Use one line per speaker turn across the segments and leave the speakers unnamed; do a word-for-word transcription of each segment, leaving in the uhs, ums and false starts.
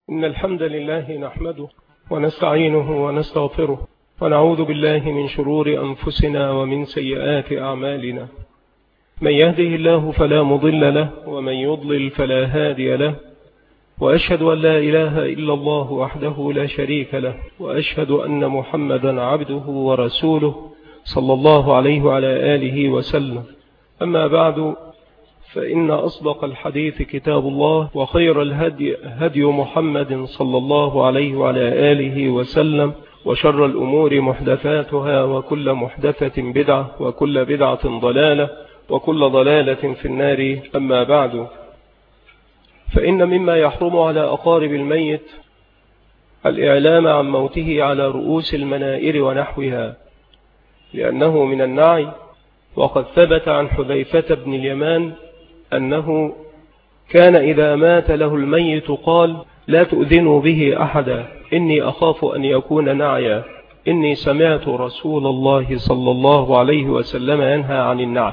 إن الحمد لله نحمده ونستعينه ونستغفره ونعوذ بالله من شرور أنفسنا ومن سيئات أعمالنا. من يهده الله فلا مضل له ومن يضلل فلا هادي له، وأشهد أن لا إله إلا الله وحده لا شريك له، وأشهد أن محمدا عبده ورسوله صلى الله عليه وعلى آله وسلم. أما بعد، فإن أصدق الحديث كتاب الله، وخير الهدي هدي محمد صلى الله عليه وعلى آله وسلم، وشر الأمور محدثاتها، وكل محدثة بدعة، وكل بدعة ضلالة، وكل ضلالة في النار. أما بعد، فإن مما يحرم على أقارب الميت الإعلام عن موته على رؤوس المنائر ونحوها، لأنه من النعي. وقد ثبت عن حذيفة بن اليمان أنه كان إذا مات له الميت قال: لا تؤذنوا به أحدا، إني أخاف أن يكون نعيا، إني سمعت رسول الله صلى الله عليه وسلم ينهى عن النعي.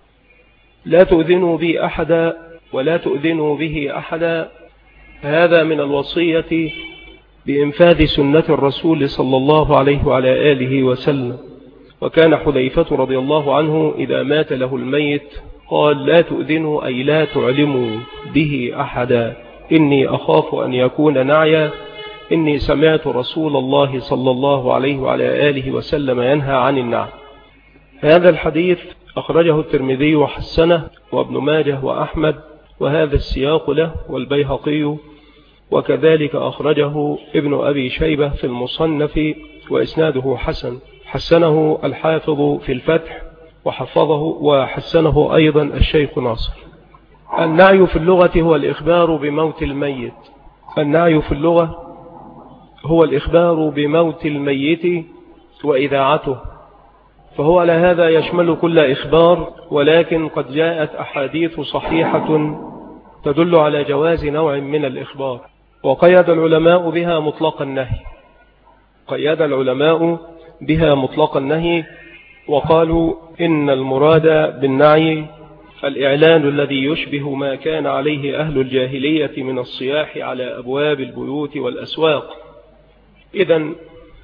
لا تؤذنوا به أحدا ولا تؤذنوا به أحدا، هذا من الوصية بإنفاذ سنة الرسول صلى الله عليه وعلى آله وسلم. وكان حذيفة رضي الله عنه إذا مات له الميت قال: لا تؤذنوا أي لا تعلموا به أحدا، إني أخاف أن يكون نعيا، إني سمعت رسول الله صلى الله عليه وعلى آله وسلم ينهى عن النعي. هذا الحديث أخرجه الترمذي وحسنه، وابن ماجه وأحمد، وهذا السياق له، والبيهقي، وكذلك أخرجه ابن أبي شيبة في المصنف، وإسناده حسن، حسنه الحافظ في الفتح، وحفظه وحسنه أيضا الشيخ ناصر. النعي في اللغة هو الإخبار بموت الميت. النعي في اللغة هو الإخبار بموت الميت وإذاعته، فهو على هذا يشمل كل إخبار، ولكن قد جاءت أحاديث صحيحة تدل على جواز نوع من الإخبار، وقيد العلماء بها مطلق النهي. قيد العلماء بها مطلق النهي وقالوا إن المراد بالنعي الإعلان الذي يشبه ما كان عليه أهل الجاهلية من الصياح على أبواب البيوت والأسواق. إذن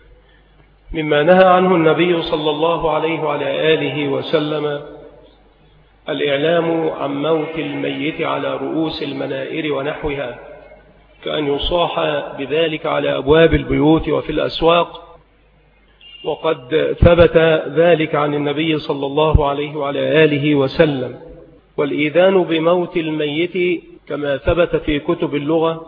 مما نهى عنه النبي صلى الله عليه وعلى آله وسلم الإعلام عن موت الميت على رؤوس المنائر ونحوها، كأن يصاح بذلك على أبواب البيوت وفي الأسواق. وقد ثبت ذلك عن النبي صلى الله عليه وعلى آله وسلم. والإيذان بموت الميت كما ثبت في كتب اللغة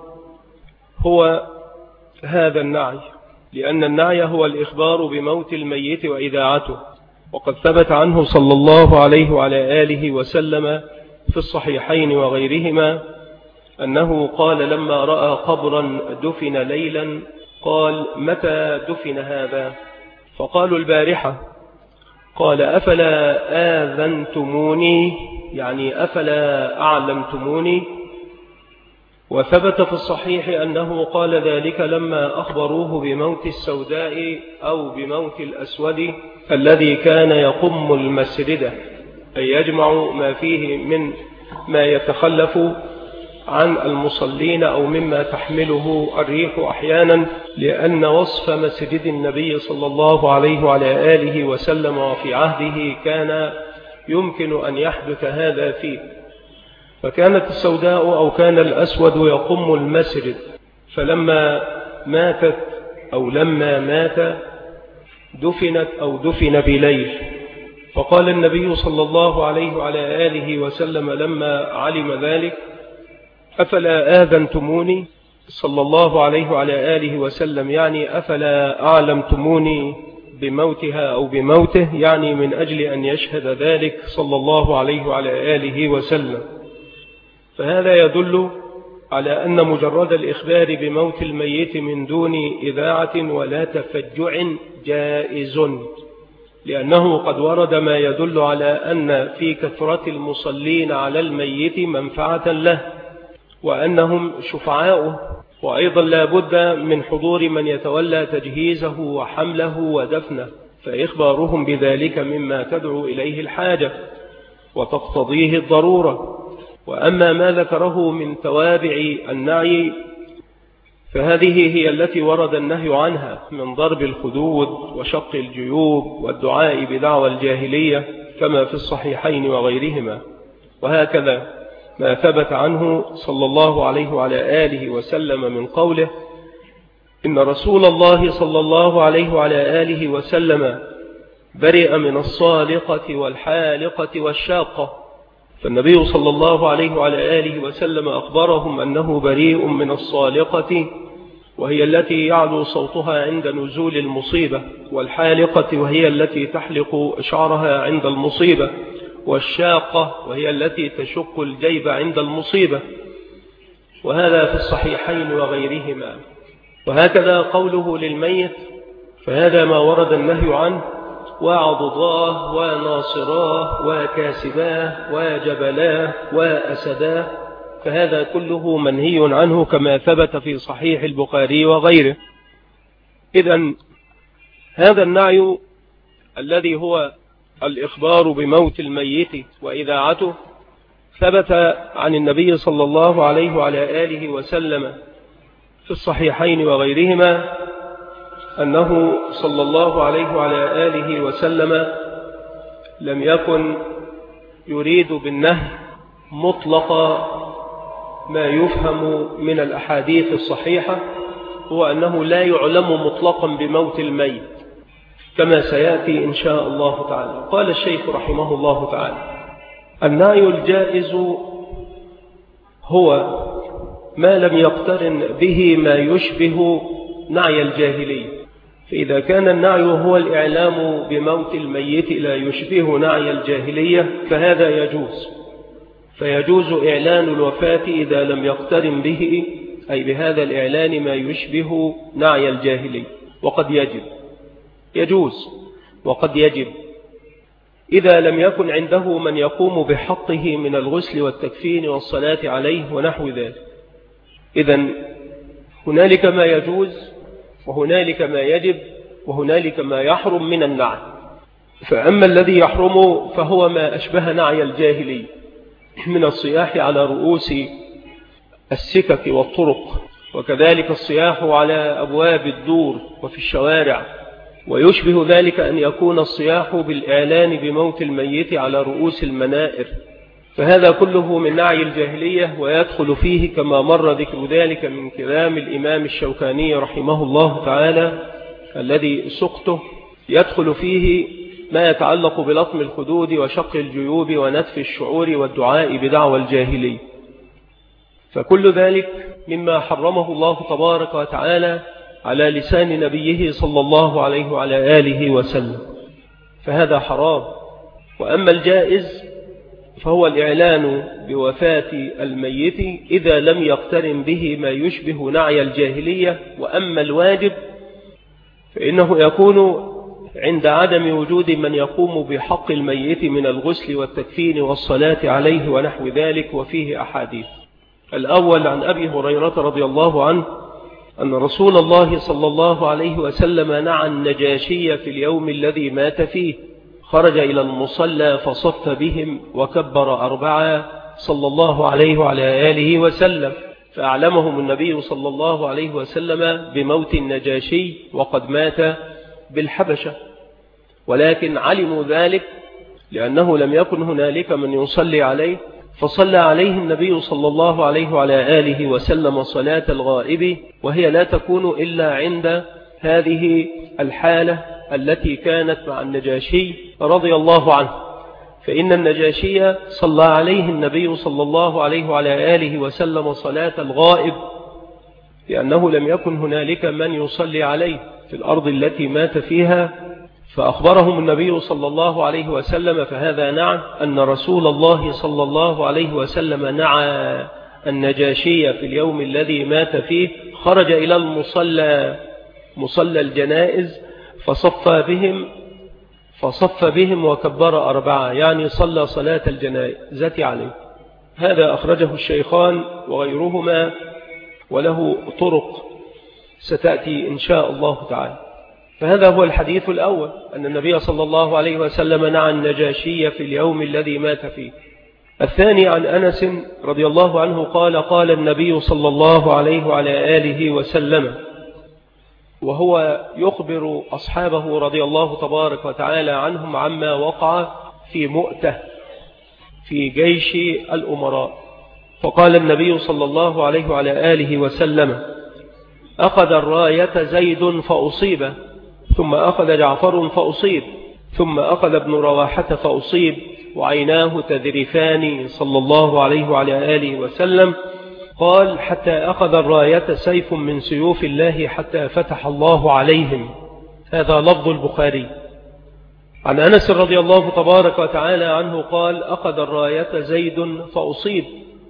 هو هذا النعي، لأن النعي هو الإخبار بموت الميت وإذاعته. وقد ثبت عنه صلى الله عليه وعلى آله وسلم في الصحيحين وغيرهما أنه قال لما رأى قبرا دفن ليلا قال: متى دفن هذا؟ فقالوا: البارحة. قال: أفلا آذنتموني، يعني أفلا أعلمتموني؟ وثبت في الصحيح أنه قال ذلك لما أخبروه بموت السوداء أو بموت الأسود الذي كان يقم المسردة، أي يجمع ما فيه من ما يتخلف عن المصلين أو مما تحمله الريح أحيانا، لأن وصف مسجد النبي صلى الله عليه وعلى آله وسلم وفي عهده كان يمكن أن يحدث هذا فيه. فكانت السوداء أو كان الأسود يقم المسجد، فلما ماتت أو لما مات دفنت أو دفن بليل. فقال النبي صلى الله عليه وعلى آله وسلم لما علم ذلك: أفلا آذنتموني صلى الله عليه وعلى آله وسلم، يعني أفلا أعلمتموني بموتها أو بموته، يعني من أجل أن يشهد ذلك صلى الله عليه وعلى آله وسلم. فهذا يدل على أن مجرد الإخبار بموت الميت من دون إذاعة ولا تفجع جائز، لأنه قد ورد ما يدل على أن في كثرة المصلين على الميت منفعة له، وأنهم شفعاؤه. وأيضا لا بد من حضور من يتولى تجهيزه وحمله ودفنه، فإخبارهم بذلك مما تدعو إليه الحاجة وتقتضيه الضرورة. وأما ما ذكره من توابع النعي فهذه هي التي ورد النهي عنها من ضرب الخدود وشق الجيوب والدعاء بدعوى الجاهلية كما في الصحيحين وغيرهما. وهكذا ما ثبت عنه صلى الله عليه وعلى آله وسلم من قوله: إن رسول الله صلى الله عليه وعلى آله وسلم برئ من الصالقة والحالقة والشاقة. فالنبي صلى الله عليه وعلى آله وسلم أخبرهم أنه بريء من الصالقة، وهي التي يعلو صوتها عند نزول المصيبة، والحالقة وهي التي تحلق شعرها عند المصيبة، والشاقة وهي التي تشق الجيب عند المصيبة. وهذا في الصحيحين وغيرهما. وهكذا قوله للميت، فهذا ما ورد النهي عنه: وعضضاه وناصراه وكاسباه وجبلاه وأسداه. فهذا كله منهي عنه كما ثبت في صحيح البخاري وغيره. إذن هذا النعي الذي هو الإخبار بموت الميت وإذاعته ثبت عن النبي صلى الله عليه وعلى آله وسلم في الصحيحين وغيرهما أنه صلى الله عليه وعلى آله وسلم لم يكن يريد بالنهي مطلق ما يفهم من الأحاديث الصحيحة، هو أنه لا يعلم مطلقا بموت الميت كما سيأتي إن شاء الله تعالى. قال الشيخ رحمه الله تعالى: النعي الجائز هو ما لم يقترن به ما يشبه نعي الجاهلي. فإذا كان النعي هو الإعلام بموت الميت لا يشبه نعي الجاهلية فهذا يجوز، فيجوز إعلان الوفاة إذا لم يقترن به، أي بهذا الإعلان، ما يشبه نعي الجاهلي. وقد يجب يجوز وقد يجب إذا لم يكن عنده من يقوم بحقه من الغسل والتكفين والصلاة عليه ونحو ذلك. إذن هنالك ما يجوز وهنالك ما يجب وهنالك ما يحرم من النعي. فأما الذي يحرم فهو ما أشبه نعي الجاهلي من الصياح على رؤوس السكك والطرق، وكذلك الصياح على أبواب الدور وفي الشوارع. ويشبه ذلك أن يكون الصياح بالإعلان بموت الميت على رؤوس المنائر، فهذا كله من نعي الجاهلية، ويدخل فيه كما مر ذكر ذلك من كلام الإمام الشوكاني رحمه الله تعالى الذي سقته، يدخل فيه ما يتعلق بلطم الخدود وشق الجيوب ونتف الشعور والدعاء بدعوى الجاهلي. فكل ذلك مما حرمه الله تبارك وتعالى على لسان نبيه صلى الله عليه وعلى آله وسلم، فهذا حرام. وأما الجائز فهو الإعلان بوفاة الميت إذا لم يقترن به ما يشبه نعي الجاهلية. وأما الواجب فإنه يكون عند عدم وجود من يقوم بحق الميت من الغسل والتكفين والصلاة عليه ونحو ذلك، وفيه أحاديث. الأول عن أبي هريرة رضي الله عنه أن رسول الله صلى الله عليه وسلم نعى النجاشي في اليوم الذي مات فيه، خرج إلى المصلى فصف بهم وكبر أربعة صلى الله عليه وعلى آله وسلم، فأعلمهم النبي صلى الله عليه وسلم بموت النجاشي وقد مات بالحبشة. ولكن علموا ذلك لأنه لم يكن هنالك من يصلي عليه، فصلى عليه النبي صلى الله عليه وعلى آله وسلم صلاة الغائب، وهي لا تكون إلا عند هذه الحالة التي كانت مع النجاشي رضي الله عنه. فإن النجاشي صلى عليه النبي صلى الله عليه وعلى آله وسلم صلاة الغائب لأنه لم يكن هنالك من يصلي عليه في الأرض التي مات فيها، فأخبرهم النبي صلى الله عليه وسلم. فهذا نعى أن رسول الله صلى الله عليه وسلم نعى النجاشي في اليوم الذي مات فيه، خرج إلى المصلى مصلى الجنائز فصف بهم فصف بهم وكبر أربعة، يعني صلى صلاة الجنازة عليه. هذا أخرجه الشيخان وغيرهما، وله طرق ستأتي إن شاء الله تعالى. فهذا هو الحديث الأول، أن النبي صلى الله عليه وسلم نعى النجاشي في اليوم الذي مات فيه. الثاني عن أنس رضي الله عنه قال قال النبي صلى الله عليه وعلى آله وسلم، وهو يخبر أصحابه رضي الله تبارك وتعالى عنهم عما وقع في مؤتة في جيش الأمراء، فقال النبي صلى الله عليه وعلى آله وسلم: أخذ الراية زيد فأصيب، ثم أخذ جعفر فأصيب، ثم أخذ ابن رواحة فأصيب، وعيناه تذرفان صلى الله عليه وعلى آله وسلم. قال: حتى أخذ الراية سيف من سيوف الله حتى فتح الله عليهم. هذا لفظ البخاري. عن أنس رضي الله تبارك وتعالى عنه قال: أخذ الراية زيد فأصيب،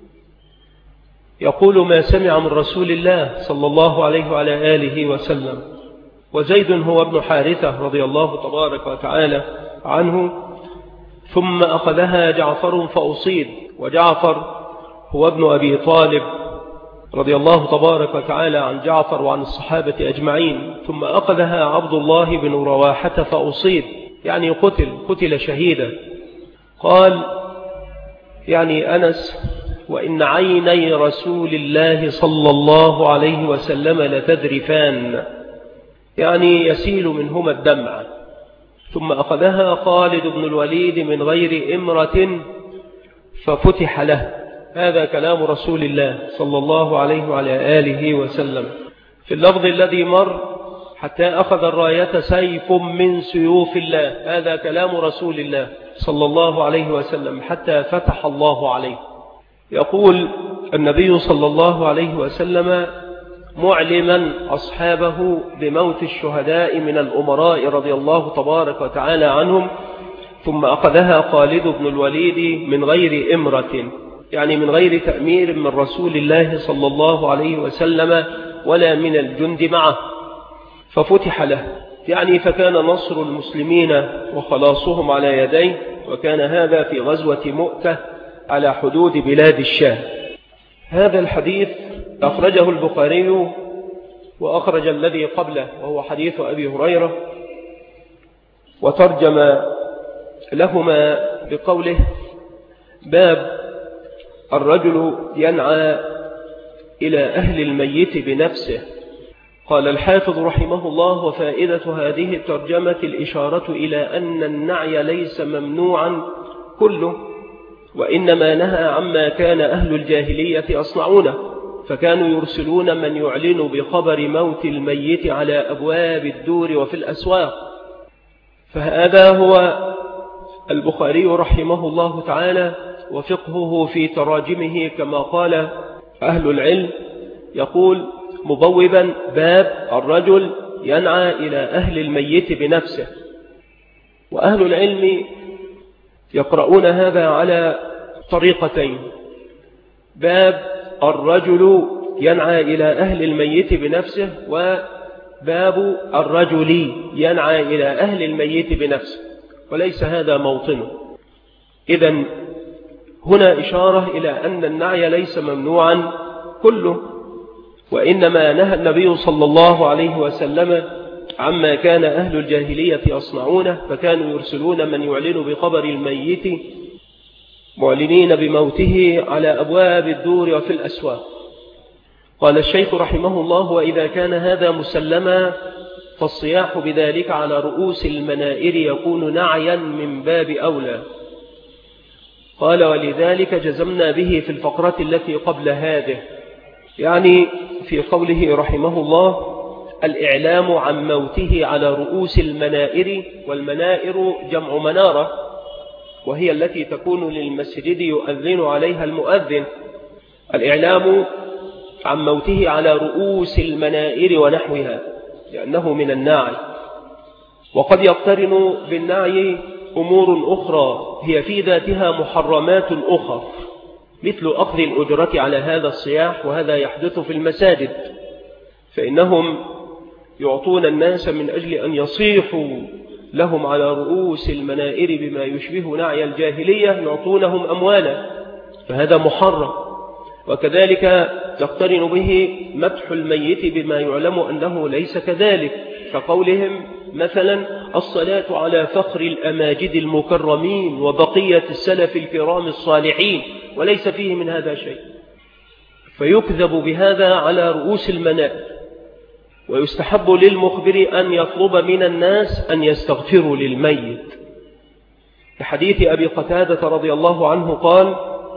يقول ما سمع من رسول الله صلى الله عليه وعلى آله وسلم. وزيد هو ابن حارثة رضي الله تبارك وتعالى عنه. ثم أخذها جعفر فأصيب، وجعفر هو ابن أبي طالب رضي الله تبارك وتعالى عن جعفر وعن الصحابة أجمعين. ثم أخذها عبد الله بن رواحة فأصيب، يعني قتل قتل شهيدا. قال يعني أنس: وإن عيني رسول الله صلى الله عليه وسلم لتذرفان، يعني يسيل منهما الدمع. ثم أخذها خالد بن الوليد من غير إمرة ففتح له. هذا كلام رسول الله صلى الله عليه وعلى آله وسلم. في اللفظ الذي مر: حتى أخذ الراية سيف من سيوف الله، هذا كلام رسول الله صلى الله عليه وسلم، حتى فتح الله عليه. يقول النبي صلى الله عليه وسلم معلما أصحابه بموت الشهداء من الأمراء رضي الله تبارك وتعالى عنهم: ثم أخذها خالد بن الوليد من غير إمرة، يعني من غير تأمير من رسول الله صلى الله عليه وسلم ولا من الجند معه، ففتح له، يعني فكان نصر المسلمين وخلاصهم على يديه. وكان هذا في غزوة مؤتة على حدود بلاد الشام. هذا الحديث أخرجه البخاري وأخرج الذي قبله وهو حديث أبي هريرة، وترجم لهما بقوله: باب الرجل ينعى إلى أهل الميت بنفسه. قال الحافظ رحمه الله: وفائدة هذه الترجمة الإشارة إلى أن النعي ليس ممنوعا كله، وإنما نهى عما كان أهل الجاهلية يصنعونه، فكانوا يرسلون من يعلن بخبر موت الميت على أبواب الدور وفي الأسواق. فهذا هو البخاري رحمه الله تعالى وفقهه في تراجمه، كما قال أهل العلم، يقول مبوبا: باب الرجل ينعى إلى أهل الميت بنفسه. وأهل العلم يقرؤون هذا على طريقتين: باب الرجل ينعى إلى أهل الميت بنفسه، وباب الرجل ينعى إلى أهل الميت بنفسه، وليس هذا موطنه. إذن هنا إشارة إلى أن النعي ليس ممنوعا كله، وإنما نهى النبي صلى الله عليه وسلم عما كان أهل الجاهلية يصنعونه، فكانوا يرسلون من يعلن بخبر الميت معلنين بموته على أبواب الدور وفي الأسواق. قال الشيخ رحمه الله: وإذا كان هذا مسلما فالصياح بذلك على رؤوس المنائر يكون نعيا من باب أولى. قال: ولذلك جزمنا به في الفقرة التي قبل هذه، يعني في قوله رحمه الله: الإعلام عن موته على رؤوس المنائر. والمنائر جمع منارة، وهي التي تكون للمسجد يؤذن عليها المؤذن. الإعلام عن موته على رؤوس المنائر ونحوها، لأنه من النعي. وقد يقترن بالنعي أمور أخرى هي في ذاتها محرمات أخرى، مثل أخذ الأجرة على هذا الصياح، وهذا يحدث في المساجد، فإنهم يعطون الناس من أجل أن يصيحوا لهم على رؤوس المنائر بما يشبه نعي الجاهلية، يعطونهم أموالا، فهذا محرم. وكذلك يقترن به مدح الميت بما يعلم أنه ليس كذلك، كقولهم مثلا الصلاة على فخر الأماجد المكرمين وبقية السلف الكرام الصالحين، وليس فيه من هذا شيء، فيكذب بهذا على رؤوس المنابر. ويستحب للمخبر أن يطلب من الناس أن يستغفروا للميت، لحديث أبي قتادة رضي الله عنه قال: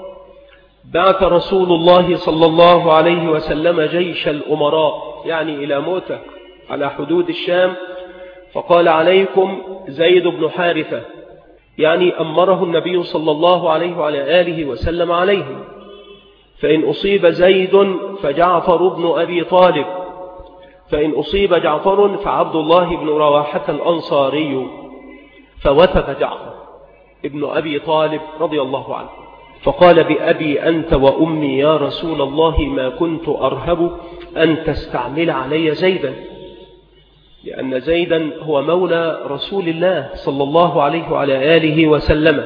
بعث رسول الله صلى الله عليه وسلم جيش الأمراء، يعني إلى موتة على حدود الشام، فقال: عليكم زيد بن حارثة، يعني أمره النبي صلى الله عليه وعلى آله وسلم عليهم، فإن أصيب زيد فجعفر بن أبي طالب، فإن أصيب جعفر فعبد الله بن رواحة الأنصاري. فوثب جعفر ابن أبي طالب رضي الله عنه فقال: بأبي أنت وأمي يا رسول الله ما كنت أرهب أن تستعمل علي زيدا، لأن زيدا هو مولى رسول الله صلى الله عليه وعلى آله وسلم،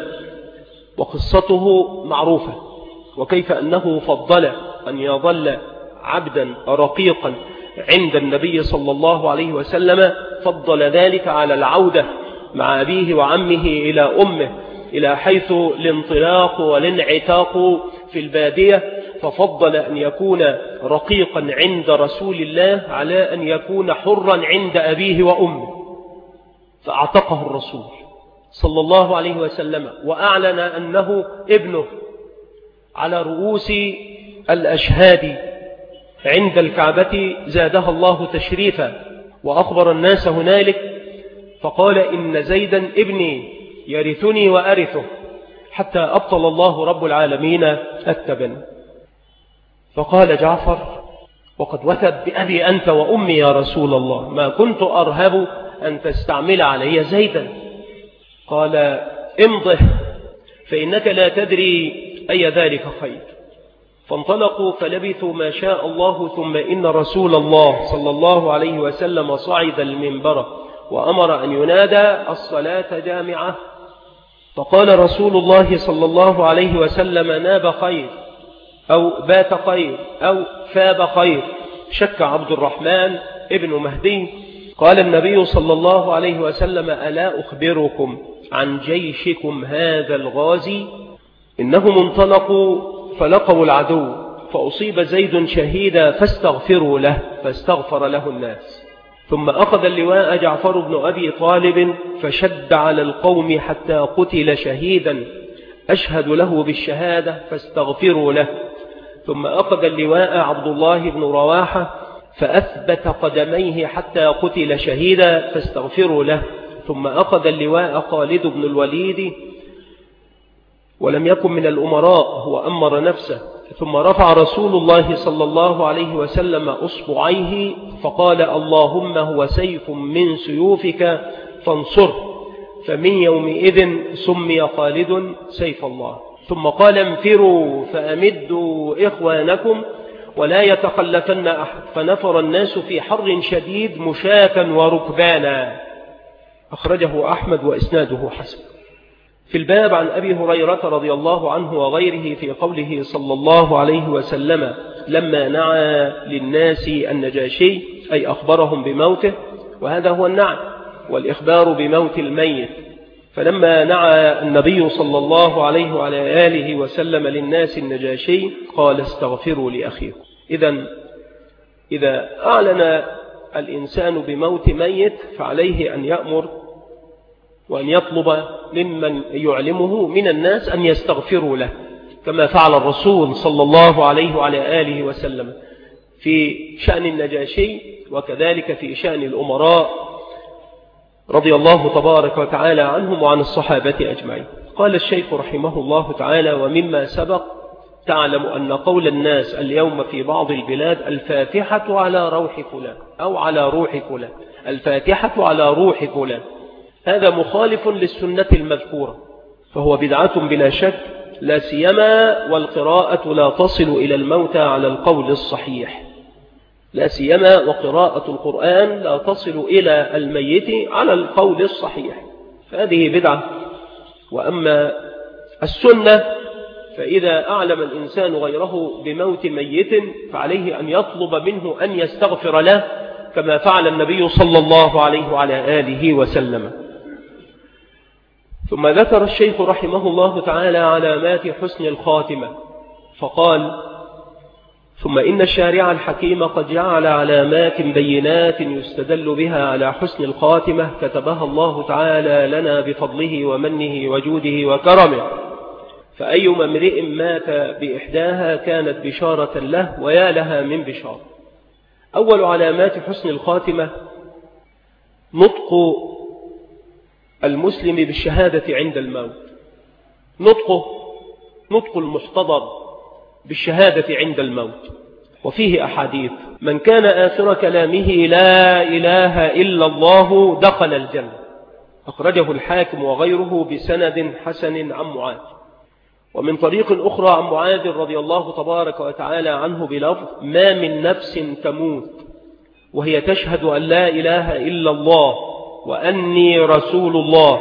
وقصته معروفة، وكيف أنه فضل أن يظل عبدا رقيقا عند النبي صلى الله عليه وسلم، فضل ذلك على العودة مع أبيه وعمه إلى أمه، إلى حيث الانطلاق والانعتاق في البادية، ففضل أن يكون رقيقا عند رسول الله على أن يكون حرا عند أبيه وأمه، فأعتقه الرسول صلى الله عليه وسلم، وأعلن أنه ابنه على رؤوس الأشهاد عند الكعبة زادها الله تشريفا، وأخبر الناس هنالك فقال: إن زيدا ابني يرثني وأرثه، حتى أبطل الله رب العالمين التبن. فقال جعفر وقد وثب: بأبي أنت وأمي يا رسول الله ما كنت أرهب أن تستعمل علي زيدا. قال: امضه فإنك لا تدري أي ذلك خير. فانطلقوا فلبثوا ما شاء الله، ثم إن رسول الله صلى الله عليه وسلم صعد المنبر وأمر أن ينادى: الصلاة جامعة. فقال رسول الله صلى الله عليه وسلم: ناب خير، أو بات خير، أو ثاب خير، شك عبد الرحمن ابن مهدي. قال النبي صلى الله عليه وسلم: ألا أخبركم عن جيشكم هذا الغازي؟ إنهم انطلقوا فلقوا العدو، فأصيب زيد شهيدا فاستغفروا له، فاستغفر له الناس. ثم أخذ اللواء جعفر بن أبي طالب فشد على القوم حتى قتل شهيدا، أشهد له بالشهادة فاستغفروا له. ثم أخذ اللواء عبد الله بن رواحة فأثبت قدميه حتى قتل شهيدا فاستغفروا له. ثم أخذ اللواء خالد بن الوليد، ولم يكن من الأمراء، هو أمر نفسه. ثم رفع رسول الله صلى الله عليه وسلم أصبعيه فقال: اللهم هو سيف من سيوفك فانصر. فمن يومئذ سمي خالد سيف الله. ثم قال: انفروا فأمدوا إخوانكم ولا يتخلفن أحد. فنفر الناس في حر شديد مشاة وركبانا. أخرجه أحمد وإسناده حسن. في الباب عن أبي هريرة رضي الله عنه وغيره في قوله صلى الله عليه وسلم لما نعى للناس النجاشي، أي أخبرهم بموته، وهذا هو النعي والإخبار بموت الميت. فلما نعى النبي صلى الله عليه وعلى آله وسلم للناس النجاشي قال: استغفروا لأخيكم. إذن إذا أعلن الإنسان بموت ميت فعليه أن يأمر وأن يطلب ممن يعلمه من الناس أن يستغفروا له، كما فعل الرسول صلى الله عليه وعلى آله وسلم في شأن النجاشي، وكذلك في شأن الأمراء رضي الله تبارك وتعالى عنهم وعن الصحابة أجمعين. قال الشيخ رحمه الله تعالى: ومما سبق تعلم أن قول الناس اليوم في بعض البلاد الفاتحة على روح فلان أو على روح فلان، الفاتحة على روح فلان، هذا مخالف للسنة المذكورة، فهو بدعة بلا شك، لا سيما والقراءة لا تصل إلى الموتى على القول الصحيح، لا سيما وقراءة القرآن لا تصل إلى الميت على القول الصحيح، فهذه بدعة. وأما السنة فإذا أعلم الإنسان غيره بموت ميت فعليه أن يطلب منه أن يستغفر له، كما فعل النبي صلى الله عليه وعلى آله وسلم. ثم ذكر الشيخ رحمه الله تعالى علامات حسن الخاتمة فقال: ثم إن الشارع الحكيم قد جعل علامات بينات يستدل بها على حسن الخاتمة كتبها الله تعالى لنا بفضله ومنه وجوده وكرمه، فأيما امرئ مات بإحداها كانت بشارة له ويا لها من بشارة. أول علامات حسن الخاتمة نطق المسلم بالشهادة عند الموت. نطقه نطق المحتضر بالشهادة عند الموت، وفيه أحاديث: من كان آخر كلامه لا إله إلا الله دخل الجنة، أخرجه الحاكم وغيره بسند حسن عن معاذ. ومن طريق أخرى عن معاذ رضي الله تبارك وتعالى عنه بلفظ: ما من نفس تموت وهي تشهد أن لا إله إلا الله وأني رسول الله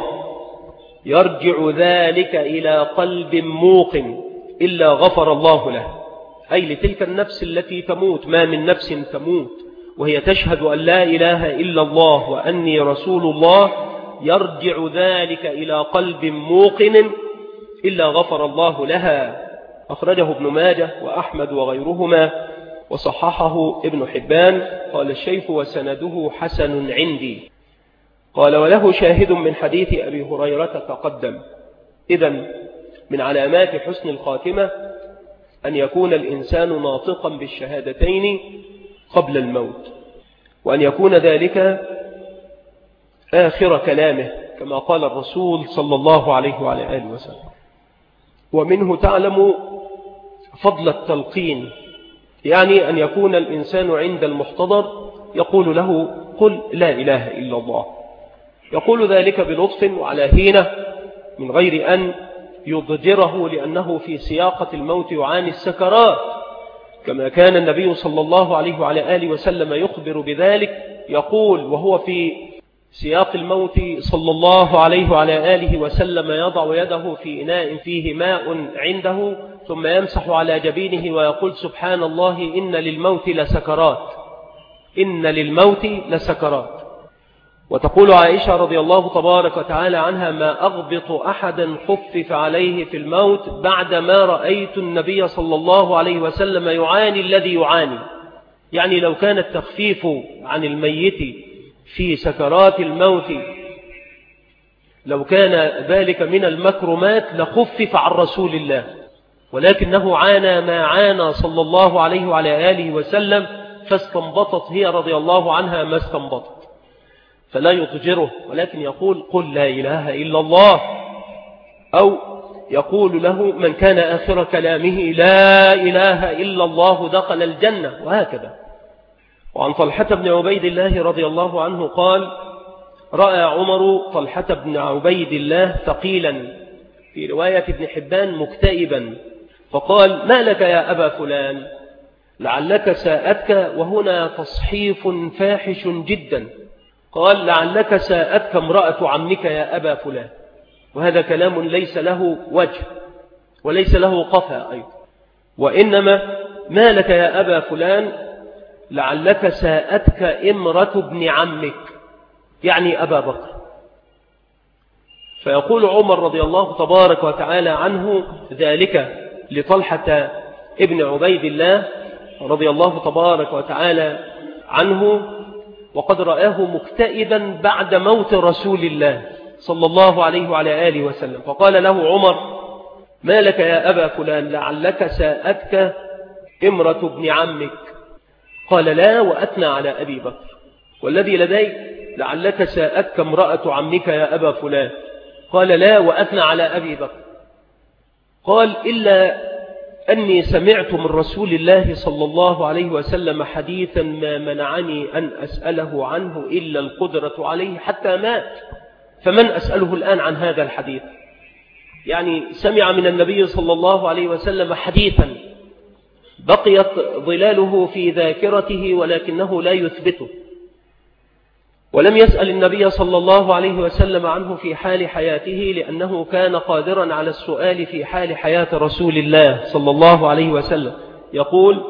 يرجع ذلك إلى قلب موقن إلا غفر الله له. أي لتلك النفس التي تموت، ما من نفس تموت وهي تشهد أن لا إله إلا الله وأني رسول الله يرجع ذلك إلى قلب موقن إلا غفر الله لها. أخرجه ابن ماجه وأحمد وغيرهما وصححه ابن حبان. قال الشيخ: وسنده حسن عندي. قال: وله شاهد من حديث أبي هريرة تقدم. إذن من علامات حسن الخاتمة أن يكون الإنسان ناطقا بالشهادتين قبل الموت، وأن يكون ذلك آخر كلامه كما قال الرسول صلى الله عليه وعلى آله وسلم. ومنه تعلم فضل التلقين، يعني أن يكون الإنسان عند المحتضر يقول له: قل لا إله إلا الله. يقول ذلك بلطف وعلى هينة من غير أن يضجره، لأنه في سياقة الموت يعاني السكرات، كما كان النبي صلى الله عليه وعلى آله وسلم يخبر بذلك، يقول وهو في سياق الموت صلى الله عليه وعلى آله وسلم: يضع يده في إناء فيه ماء عنده ثم يمسح على جبينه ويقول: سبحان الله إن للموت لسكرات، إن للموت لسكرات. وتقول عائشة رضي الله تبارك وتعالى عنها: ما أغبط أحدا خفف عليه في الموت بعدما رأيت النبي صلى الله عليه وسلم يعاني الذي يعاني. يعني لو كان التخفيف عن الميت في سكرات الموت، لو كان ذلك من المكرمات لخفف عن رسول الله، ولكنه عانى ما عانى صلى الله عليه وعلى آله وسلم، فاستنبطت هي رضي الله عنها ما استنبطت، فلا يضجره، ولكن يقول: قل لا إله إلا الله. أو يقول له: من كان آخر كلامه لا إله إلا الله دخل الجنة، وهكذا. وعن طلحة بن عبيد الله رضي الله عنه قال: رأى عمر طلحة بن عبيد الله ثقيلا، في رواية ابن حبان مكتئبا، فقال: ما لك يا أبا فلان؟ لعلك ساءتك، وهنا تصحيف فاحش جدا. قال: لعلك ساءتك امرأة عمك يا أبا فلان. وهذا كلام ليس له وجه وليس له قفا أيضا، وإنما ما لك يا أبا فلان لعلك ساءتك امرة ابن عمك، يعني أبا بكر. فيقول عمر رضي الله تبارك وتعالى عنه ذلك لطلحة ابن عبيد الله رضي الله تبارك وتعالى عنه، وقد رآه مكتئبا بعد موت رسول الله صلى الله عليه وعلى آله وسلم، فقال له عمر: ما لك يا أبا فلان لعلك ساءتك امرة ابن عمك؟ قال: لا، وأثنى على أبي بكر. والذي لديك لعلك ساءتك امرأة عمك يا أبا فلان؟ قال: لا، وأثنى على أبي بكر. قال: إلا أني سمعت من رسول الله صلى الله عليه وسلم حديثا ما منعني أن أسأله عنه إلا القدرة عليه حتى مات، فمن أسأله الآن عن هذا الحديث؟ يعني سمع من النبي صلى الله عليه وسلم حديثا بقيت ظلاله في ذاكرته ولكنه لا يثبته، ولم يسأل النبي صلى الله عليه وسلم عنه في حال حياته، لأنه كان قادرا على السؤال في حال حياة رسول الله صلى الله عليه وسلم. يقول: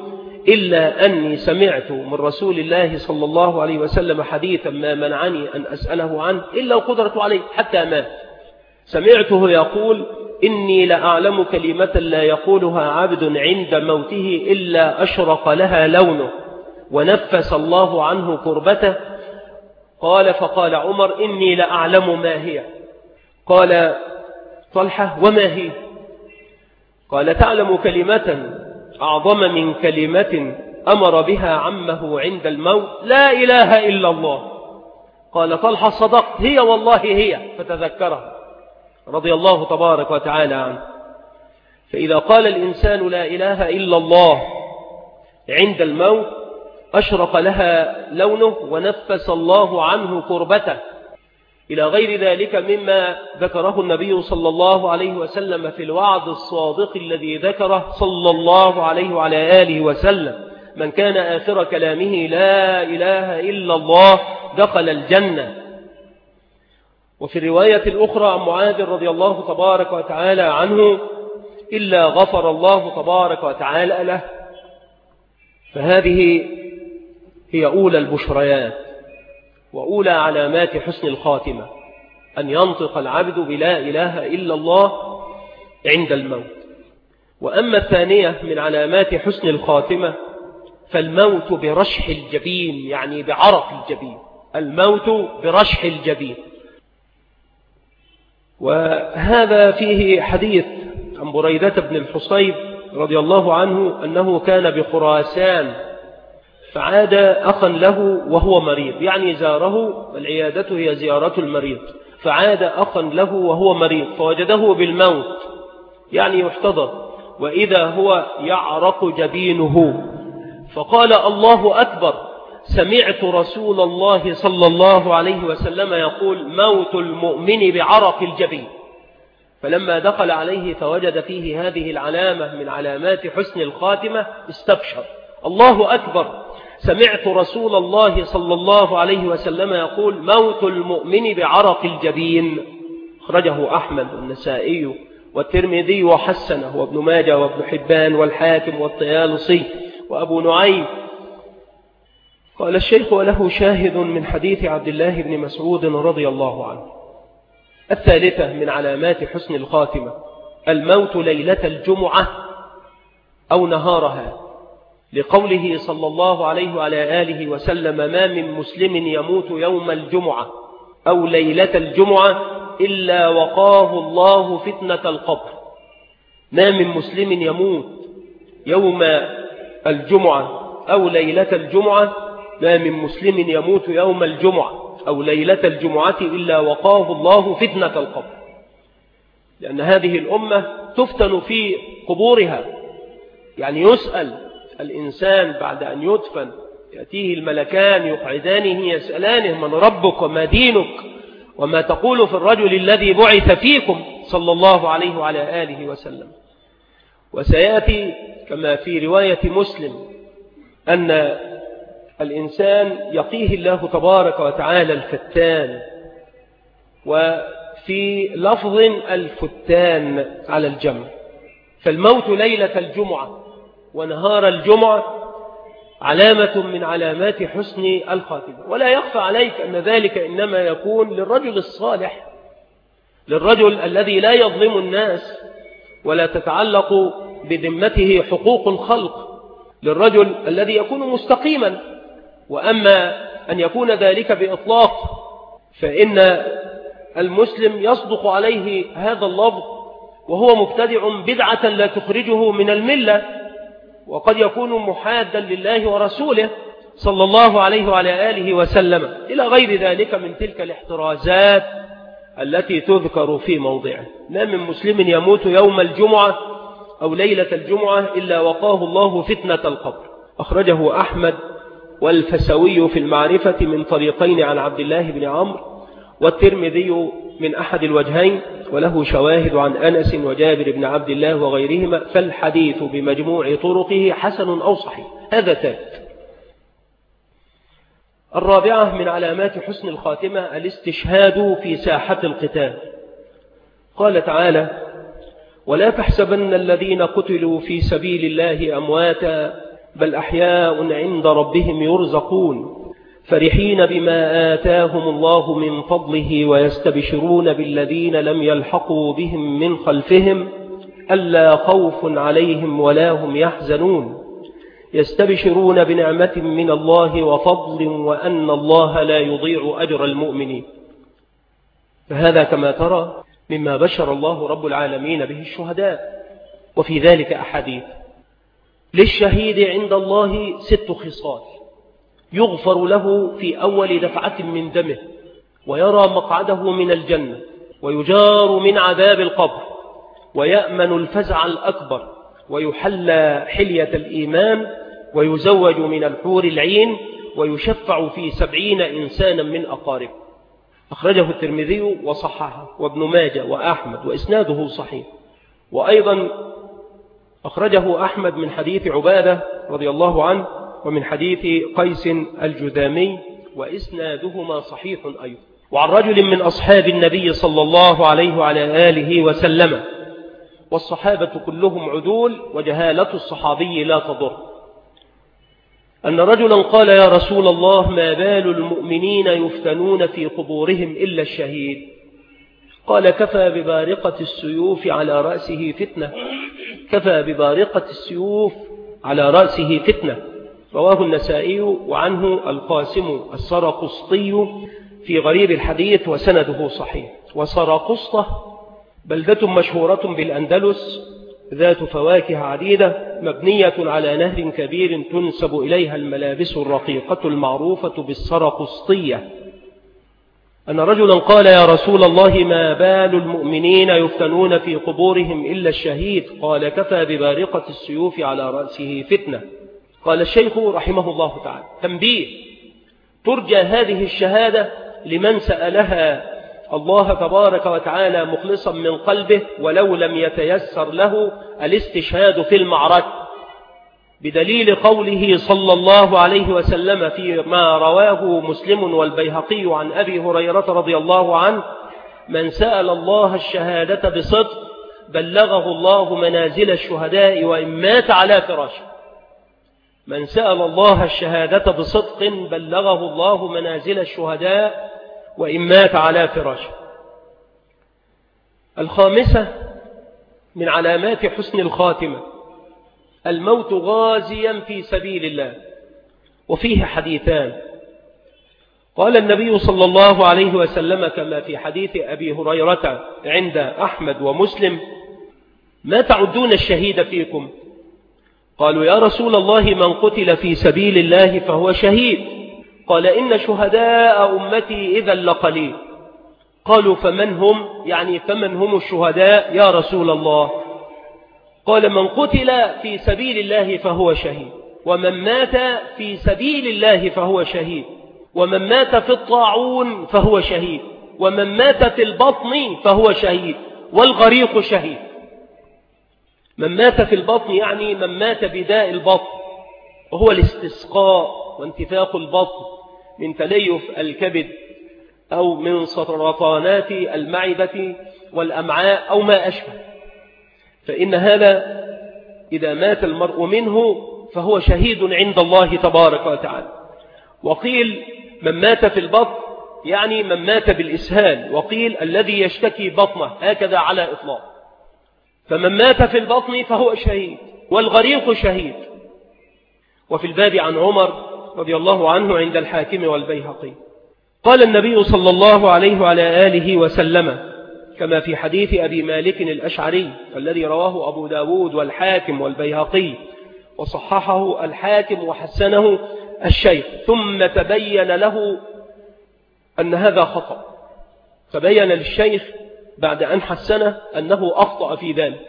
إلا أني سمعت من رسول الله صلى الله عليه وسلم حديثا ما منعني أن أسأله عنه إلا وقدرت عليه حتى مات. سمعته يقول: إني لأعلم كلمة لا يقولها عبد عند موته إلا أشرق لها لونه ونفس الله عنه كربته. قال: فقال عمر: إني لأعلم ما هي. قال طلحة: وما هي؟ قال: تعلم كلمة أعظم من كلمة أمر بها عمه عند الموت: لا إله إلا الله. قال طلحة: صدقت، هي والله هي. فتذكرها رضي الله تبارك وتعالى عنه. فإذا قال الإنسان لا إله إلا الله عند الموت أشرق لها لونه ونفس الله عنه كربته، إلى غير ذلك مما ذكره النبي صلى الله عليه وسلم في الوعد الصادق الذي ذكره صلى الله عليه وعلى آله وسلم: من كان آخر كلامه لا إله إلا الله دخل الجنة. وفي الرواية الأخرى عن معاذ رضي الله تبارك وتعالى عنه: إلا غفر الله تبارك وتعالى له. فهذه هي أولى البشريات وأولى علامات حسن الخاتمة، أن ينطق العبد بلا إله إلا الله عند الموت. وأما الثانية من علامات حسن الخاتمة فالموت برشح الجبين، يعني بعرق الجبين، الموت برشح الجبين. وهذا فيه حديث عن بريدة بن الحصيب رضي الله عنه أنه كان بخراسان فعاد أخا له وهو مريض، يعني زاره، والعيادة هي زيارة المريض، فعاد أخا له وهو مريض فوجده بالموت، يعني يحتضر، وإذا هو يعرق جبينه، فقال: الله أكبر، سمعت رسول الله صلى الله عليه وسلم يقول: موت المؤمن بعرق الجبين. فلما دخل عليه فوجد فيه هذه العلامة من علامات حسن الخاتمة استبشر: الله أكبر، سمعت رسول الله صلى الله عليه وسلم يقول: موت المؤمن بعرق الجبين. أخرجه أحمد والنسائي والترمذي وحسنه وابن ماجه وابن حبان والحاكم والطيالسي وأبو نعيم. قال الشيخ: وله شاهد من حديث عبد الله بن مسعود رضي الله عنه. الثالثة من علامات حسن الخاتمة الموت ليلة الجمعة أو نهارها، لقوله صلى الله عليه وعلى آله وسلم: ما من مسلم يموت يوم الجمعة أو ليلة الجمعة إلا وقاه الله فتنة القبر. ما من مسلم يموت يوم الجمعة أو ليلة الجمعة ما من مسلم يموت يوم الجمعة أو ليلة الجمعة إلا وقاه الله فتنة القبر، لأن هذه الأمة تفتن في قبورها، يعني يسأل الإنسان بعد أن يدفن، يأتيه الملكان يقعدانه يسألانه: من ربك وما دينك وما تقول في الرجل الذي بعث فيكم صلى الله عليه وعلى آله وسلم. وسيأتي كما في رواية مسلم أن الإنسان يقيه الله تبارك وتعالى الفتان، وفي لفظ الفتان على الجمع. فالموت ليلة الجمعة ونهار الجمعة علامة من علامات حسن الخاتمة. ولا يخفى عليك أن ذلك إنما يكون للرجل الصالح، للرجل الذي لا يظلم الناس ولا تتعلق بذمته حقوق الخلق، للرجل الذي يكون مستقيما. وأما أن يكون ذلك بإطلاق فإن المسلم يصدق عليه هذا اللفظ وهو مبتدع بدعة لا تخرجه من الملة، وقد يكون محادا لله ورسوله صلى الله عليه وعلى آله وسلم، إلى غير ذلك من تلك الاحترازات التي تذكر في موضعه. ما من مسلم يموت يوم الجمعة أو ليلة الجمعة إلا وقاه الله فتنة القبر. أخرجه أحمد والفسوي في المعرفة من طريقين عن عبد الله بن عمرو، والترمذي من أحد الوجهين، وله شواهد عن أنس وجابر بن عبد الله وغيرهما، فالحديث بمجموع طرقه حسن أو صحيح. هذا ثابت. الرابعة من علامات حسن الخاتمة الاستشهاد في ساحة القتال. قال تعالى: ولا تحسبن الذين قتلوا في سبيل الله أمواتا بل أحياء عند ربهم يرزقون فرحين بما آتاهم الله من فضله ويستبشرون بالذين لم يلحقوا بهم من خلفهم ألا خوف عليهم ولا هم يحزنون يستبشرون بنعمة من الله وفضل وأن الله لا يضيع أجر المؤمنين. فهذا كما ترى مما بشر الله رب العالمين به الشهداء. وفي ذلك أحاديث. للشهيد عند الله ست خصال: يغفر له في أول دفعة من دمه، ويرى مقعده من الجنة، ويجار من عذاب القبر، ويأمن الفزع الأكبر، ويحلى حلية الإيمان، ويزوج من الحور العين، ويشفع في سبعين إنسانا من أقاربه. أخرجه الترمذي وصححه وابن ماجه وأحمد وإسناده صحيح. وأيضا أخرجه أحمد من حديث عبادة رضي الله عنه ومن حديث قيس الجذامي وإسنادهما صحيح أيضا. وعن رجل من أصحاب النبي صلى الله عليه وعلى آله وسلم، والصحابة كلهم عدول وجهالة الصحابي لا تضر، أن رجلا قال: يا رسول الله، ما بال المؤمنين يفتنون في قبورهم إلا الشهيد؟ قال: كفى ببارقة السيوف على رأسه فتنة، كفى ببارقة السيوف على رأسه فتنة. رواه النسائي وعنه القاسم السرقسطي في غريب الحديث وسنده صحيح. وسرقسطة بلدة مشهورة بالأندلس ذات فواكه عديدة مبنية على نهر كبير تنسب إليها الملابس الرقيقة المعروفة بالسرقسطية. أن رجلا قال: يا رسول الله، ما بال المؤمنين يفتنون في قبورهم إلا الشهيد؟ قال: كفى ببارقة السيوف على رأسه فتنة. قال الشيخ رحمه الله تعالى: تنبيه: ترجى هذه الشهادة لمن سألها الله تبارك وتعالى مخلصا من قلبه ولو لم يتيسر له الاستشهاد في المعركة، بدليل قوله صلى الله عليه وسلم فيما رواه مسلم والبيهقي عن أبي هريرة رضي الله عنه: من سأل الله الشهادة بصدق بلغه الله منازل الشهداء وإن مات على فراشه. من سأل الله الشهادة بصدق بلغه الله منازل الشهداء وإن مات على فراشه. الخامسة من علامات حسن الخاتمة: الموت غازيا في سبيل الله. وفيه حديثان. قال النبي صلى الله عليه وسلم كما في حديث أبي هريرة عند أحمد ومسلم: ما تعدون الشهيد فيكم؟ قالوا: يا رسول الله، من قتل في سبيل الله فهو شهيد. قال: إن شهداء أمتي إذا لقليل. قالوا: فمن هم؟ يعني فمن هم الشهداء يا رسول الله؟ قال: من قتل في سبيل الله فهو شهيد، ومن مات في سبيل الله فهو شهيد، ومن مات في الطاعون فهو شهيد، ومن مات في البطن فهو شهيد، والغريق شهيد. من مات في البطن يعني من مات بداء البطن، وهو الاستسقاء وانتفاخ البطن من تليف الكبد أو من سرطانات المعدة والأمعاء أو ما أشبه. فإن هذا إذا مات المرء منه فهو شهيد عند الله تبارك وتعالى. وقيل من مات في البطن يعني من مات بالإسهال، وقيل الذي يشتكي بطنه، هكذا على إطلاق. فمن مات في البطن فهو شهيد، والغريق شهيد. وفي الباب عن عمر رضي الله عنه عند الحاكم والبيهقي قال النبي صلى الله عليه وعلى آله وسلم كما في حديث أبي مالك الأشعري الذي رواه أبو داود والحاكم والبيهقي وصححه الحاكم وحسنه الشيخ: ثم تبين له أن هذا خطأ، تبين للشيخ بعد أن حسنه أنه أخطأ في ذلك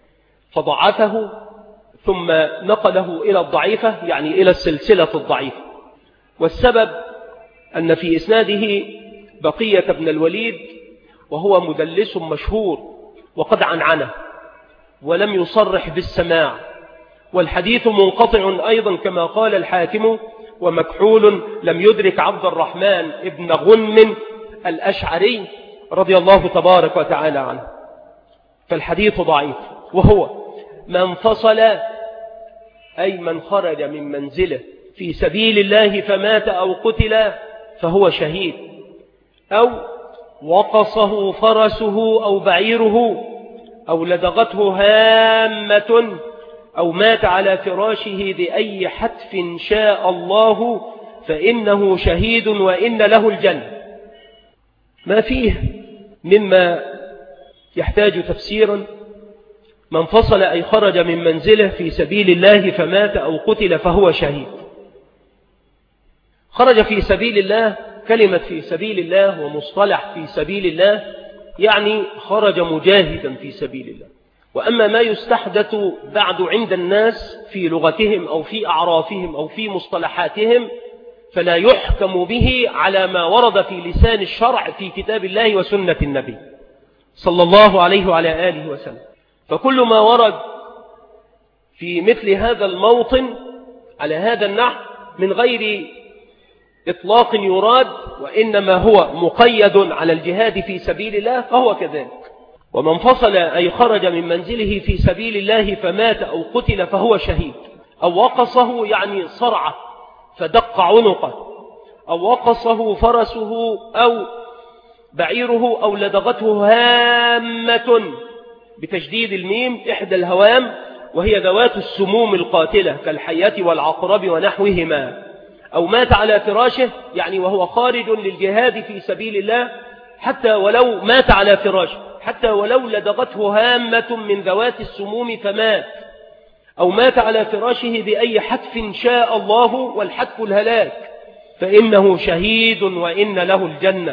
فضعفه، ثم نقله إلى الضعيفة يعني إلى السلسلة الضعيفة. والسبب أن في إسناده بقية بن الوليد وهو مدلس مشهور وقد عنعنه ولم يصرح بالسماع، والحديث منقطع أيضا كما قال الحاكم، ومكحول لم يدرك عبد الرحمن ابن غنم الأشعري رضي الله تبارك وتعالى عنه. فالحديث ضعيف، وهو ما انفصل أي من خرج من منزله في سبيل الله فمات أو قتل فهو شهيد، أو وقصه فرسه أو بعيره، أو لدغته هامة، أو مات على فراشه بأي حتف شاء الله فإنه شهيد وإن له الجنة. ما فيه مما يحتاج تفسيرا. من فصل أي خرج من منزله في سبيل الله فمات أو قتل فهو شهيد. خرج في سبيل الله، كلمة في سبيل الله ومصطلح في سبيل الله يعني خرج مجاهدا في سبيل الله. وأما ما يستحدث بعد عند الناس في لغتهم أو في أعرافهم أو في مصطلحاتهم فلا يحكم به على ما ورد في لسان الشرع في كتاب الله وسنة النبي صلى الله عليه وعلى آله وسلم. فكل ما ورد في مثل هذا الموطن على هذا النحو من غير إطلاق يراد، وإنما هو مقيد على الجهاد في سبيل الله فهو كذلك. ومن فصل أي خرج من منزله في سبيل الله فمات أو قتل فهو شهيد، أو وقصه يعني صرعه فدق عنقه، أو وقصه فرسه أو بعيره، أو لدغته هامة بتشديد الميم إحدى الهوام وهي ذوات السموم القاتلة كالحية والعقرب ونحوهما، أو مات على فراشه يعني وهو خارج للجهاد في سبيل الله حتى ولو مات على فراشه، حتى ولو لدغته هامة من ذوات السموم فمات، أو مات على فراشه بأي حتف شاء الله والحتف الهلاك فإنه شهيد وإن له الجنة.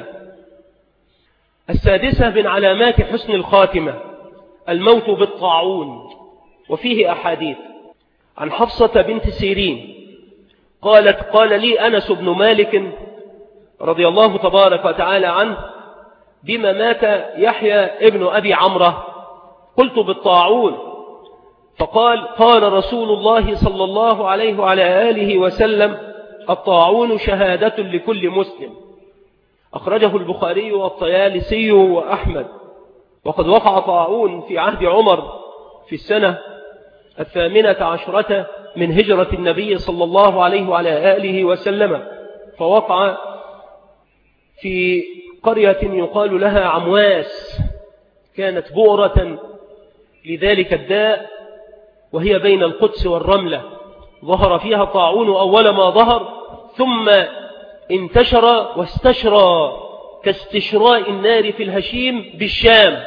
السادسة من علامات حسن الخاتمة الموت بالطاعون. وفيه أحاديث عن حفصة بنت سيرين قالت قال لي أنس بن مالك رضي الله تبارك وتعالى عنه بما مات يحيى ابن أبي عمرة؟ قلت بالطاعون. فقال قال رسول الله صلى الله عليه وعلى آله وسلم الطاعون شهادة لكل مسلم. أخرجه البخاري والطيالسي وأحمد. وقد وقع طاعون في عهد عمر في السنة الثامنة عشرة من هجرة النبي صلى الله عليه وعلى آله وسلم، فوقع في قرية يقال لها عمواس، كانت بؤرة لذلك الداء وهي بين القدس والرملة. ظهر فيها طاعون أول ما ظهر، ثم انتشر واستشرى كاستشراء النار في الهشيم بالشام.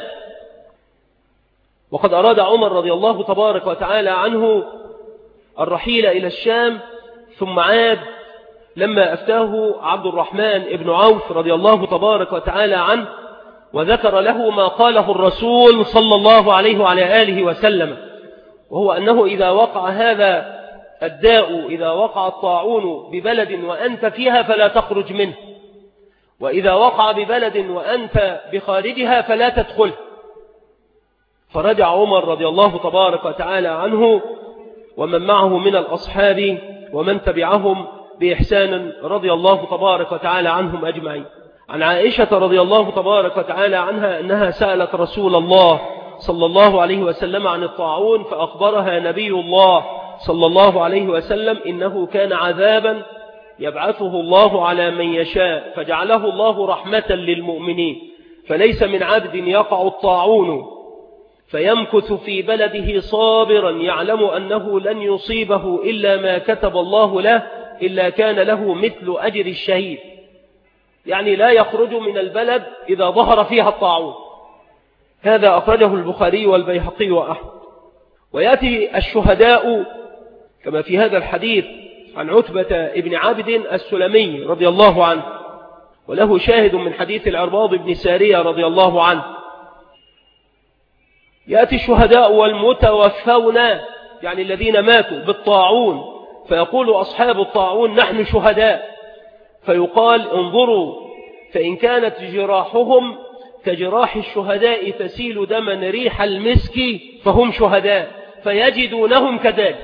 وقد أراد عمر رضي الله تبارك وتعالى عنه الرحيل إلى الشام، ثم عاد لما أفتاه عبد الرحمن بن عوف رضي الله تبارك وتعالى عنه وذكر له ما قاله الرسول صلى الله عليه وعلى آله وسلم، وهو أنه إذا وقع هذا الداء، إذا وقع الطاعون ببلد وأنت فيها فلا تخرج منه، وإذا وقع ببلد وأنت بخارجها فلا تدخل. فرجع عمر رضي الله تبارك وتعالى عنه ومن معه من الأصحاب ومن تبعهم بإحسان رضي الله تبارك وتعالى عنهم أجمعين. عن عائشة رضي الله تبارك وتعالى عنها أنها سألت رسول الله صلى الله عليه وسلم عن الطاعون، فأخبرها نبي الله صلى الله عليه وسلم إنه كان عذابا يبعثه الله على من يشاء، فجعله الله رحمة للمؤمنين، فليس من عبد يقع الطاعون فيمكث في بلده صابرا يعلم أنه لن يصيبه إلا ما كتب الله له إلا كان له مثل أجر الشهيد، يعني لا يخرج من البلد إذا ظهر فيها الطاعون. هذا أخرجه البخاري والبيهقي وأحمد. ويأتي الشهداء كما في هذا الحديث عن عتبة ابن عبد السلمي رضي الله عنه، وله شاهد من حديث العرباض بن سارية رضي الله عنه. يأتي الشهداء والمتوفون يعني الذين ماتوا بالطاعون، فيقول أصحاب الطاعون نحن شهداء، فيقال انظروا فإن كانت جراحهم كجراح الشهداء تسيل دما ريح المسك فهم شهداء، فيجدونهم كذلك.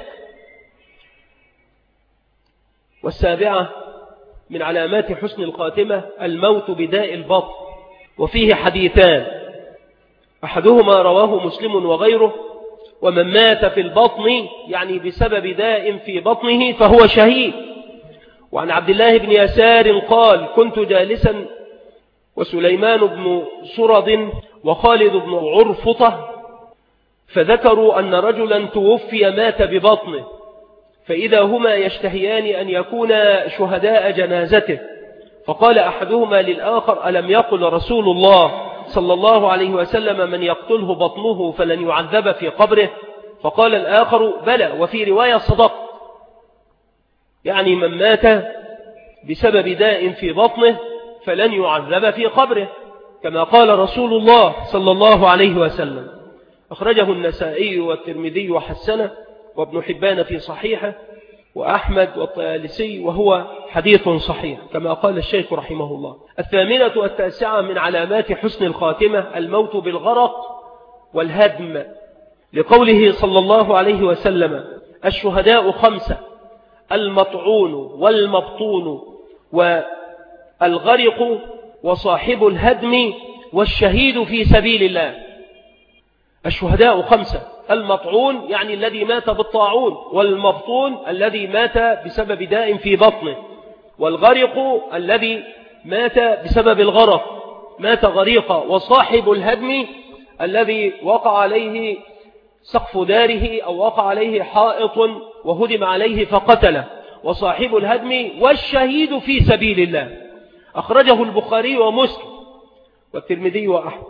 والسابعة من علامات حسن الخاتمة الموت بداء البطن. وفيه حديثان، أحدهما رواه مسلم وغيره ومن مات في البطن يعني بسبب داء في بطنه فهو شهيد. وعن عبد الله بن يسار قال كنت جالسا وسليمان بن سرد وخالد بن عرفطة فذكروا أن رجلا توفي مات ببطنه، فإذا هما يشتهيان أن يكونا شهداء جنازته، فقال أحدهما للآخر ألم يقل رسول الله صلى الله عليه وسلم من يقتله بطنه فلن يعذب في قبره؟ فقال الآخر بلى، وفي رواية صدق، يعني من مات بسبب داء في بطنه فلن يعذب في قبره كما قال رسول الله صلى الله عليه وسلم. أخرجه النسائي والترمذي وحسنه وابن حبان في صحيحه وأحمد والطيالسي، وهو حديث صحيح كما قال الشيخ رحمه الله. الثامنة والتاسعة من علامات حسن الخاتمة الموت بالغرق والهدم، لقوله صلى الله عليه وسلم الشهداء خمسة: المطعون والمبطون والغرق وصاحب الهدم والشهيد في سبيل الله. الشهداء خمسة: المطعون يعني الذي مات بالطاعون، والمبطون الذي مات بسبب داء في بطنه، والغرق الذي مات بسبب الغرق مات غريقا، وصاحب الهدم الذي وقع عليه سقف داره أو وقع عليه حائط وهدم عليه فقتله، وصاحب الهدم والشهيد في سبيل الله. أخرجه البخاري ومسلم والترمذي وأحمد.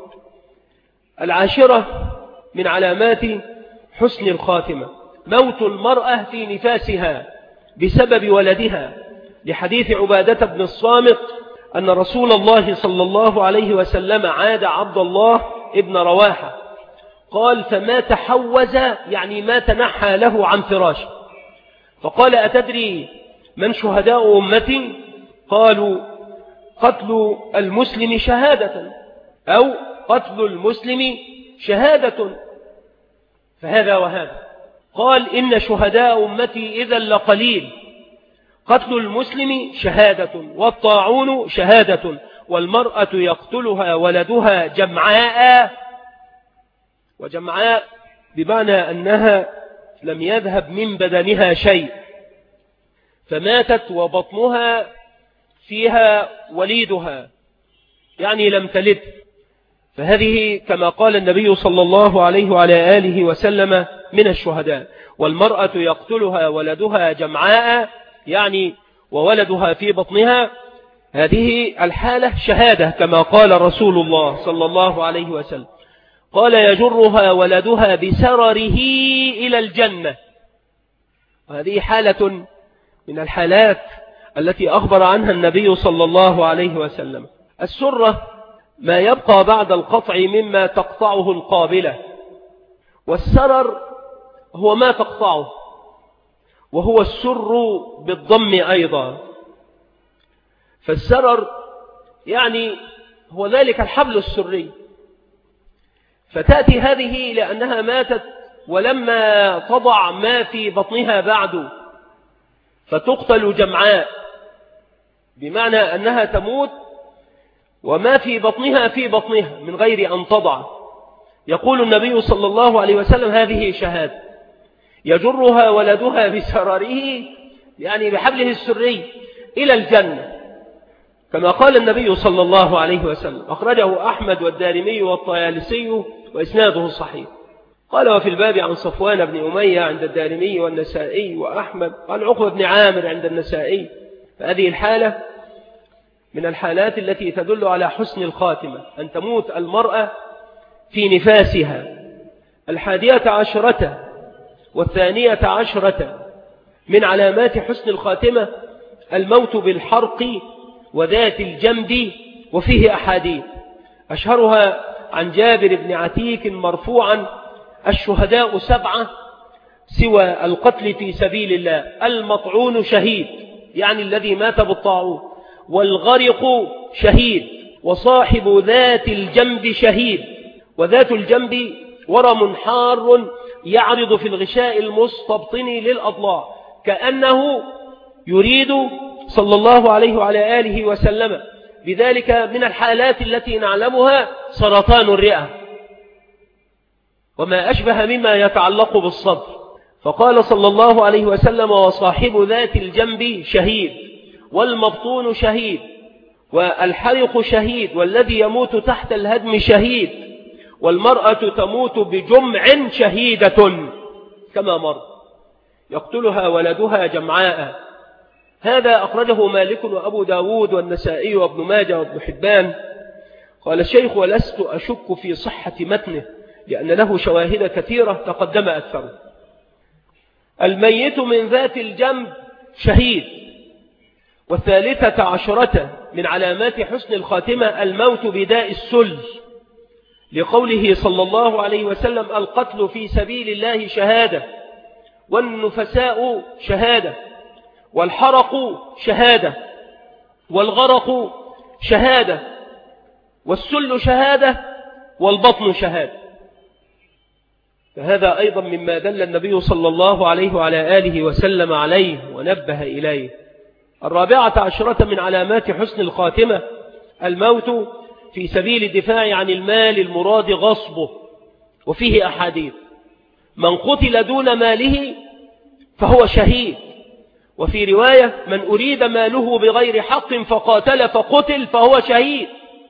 العاشرة من علامات حسن الخاتمة موت المرأة في نفاسها بسبب ولدها، لحديث عبادة بن الصامت أن رسول الله صلى الله عليه وسلم عاد عبد الله ابن رواحة قال فما تحوز يعني ما تنحى له عن فراشه، فقال أتدري من شهداء أمتي؟ قالوا قتل المسلم شهادة أو قتل المسلم شهادة، فهذا وهذا. قال إن شهداء أمتي إذا لقليل، قتل المسلم شهادة والطاعون شهادة والمرأة يقتلها ولدها جمعاء، وجمعاء بمعنى أنها لم يذهب من بدنها شيء فماتت وبطنها فيها وليدها يعني لم تلد، فهذه كما قال النبي صلى الله عليه وعلى آله وسلم من الشهداء. والمرأة يقتلها ولدها جمعاء يعني وولدها في بطنها، هذه الحالة شهادة كما قال رسول الله صلى الله عليه وسلم. قال يجرها ولدها بسرره إلى الجنة، وهذه حالة من الحالات التي أخبر عنها النبي صلى الله عليه وسلم. السرة ما يبقى بعد القطع مما تقطعه القابلة، والسرر هو ما تقطعه، وهو السر بالضم أيضا. فالسرر يعني هو ذلك الحبل السري، فتأتي هذه لأنها ماتت ولما تضع ما في بطنها بعد فتقتل جمعاء، بمعنى أنها تموت وما في بطنها في بطنها من غير أن تضع. يقول النبي صلى الله عليه وسلم هذه شهادة. يجرها ولدها بسرره يعني بحبله السري إلى الجنة كما قال النبي صلى الله عليه وسلم. أخرجه أحمد والدارمي والطيالسي وإسناده صحيح. قال وفي الباب عن صفوان بن أمية عند الدارمي والنسائي وأحمد، قال عقبة بن عامر عند النسائي. فهذه الحالة من الحالات التي تدل على حسن الخاتمة، أن تموت المرأة في نفاسها. الحادية عشرة والثانية عشرة من علامات حسن الخاتمة الموت بالحرق وذات الجنب، وفيه أحاديث أشهرها عن جابر بن عتيك مرفوعا الشهداء سبعة سوى القتل في سبيل الله: المطعون شهيد يعني الذي مات بالطاعون، والغرق شهيد، وصاحب ذات الجنب شهيد. وذات الجنب ورم حار يعرض في الغشاء المستبطن للأضلاع، كأنه يريد صلى الله عليه وعلى آله وسلم بذلك من الحالات التي نعلمها سرطان الرئة. وما أشبه مما يتعلق بالصدر. فقال صلى الله عليه وسلم: وصاحب ذات الجنب شهيد، والمبطون شهيد، والحرق شهيد، والذي يموت تحت الهدم شهيد، والمرأة تموت بجمع شهيدة كما مر، يقتلها ولدها جمعاء. هذا أخرجه مالك وأبو داود والنسائي وابن ماجه وابن حبان. قال الشيخ: ولست أشك في صحة متنه لأن له شواهد كثيرة تقدم أكثر. الميت من ذات الجنب شهيد. والثالثة عشرة من علامات حسن الخاتمة الموت بداء السل، لقوله صلى الله عليه وسلم: القتل في سبيل الله شهادة، والنفساء شهادة، والحرق شهادة، والغرق شهادة، والسل شهادة، والبطن شهادة. فهذا أيضا مما دل النبي صلى الله عليه وعلى آله وسلم عليه ونبه إليه. الرابعة عشرة من علامات حسن الخاتمة الموت في سبيل الدفاع عن المال المراد غصبه، وفيه أحاديث: من قتل دون ماله فهو شهيد، وفي رواية: من أريد ماله بغير حق فقاتل فقتل فهو شهيد.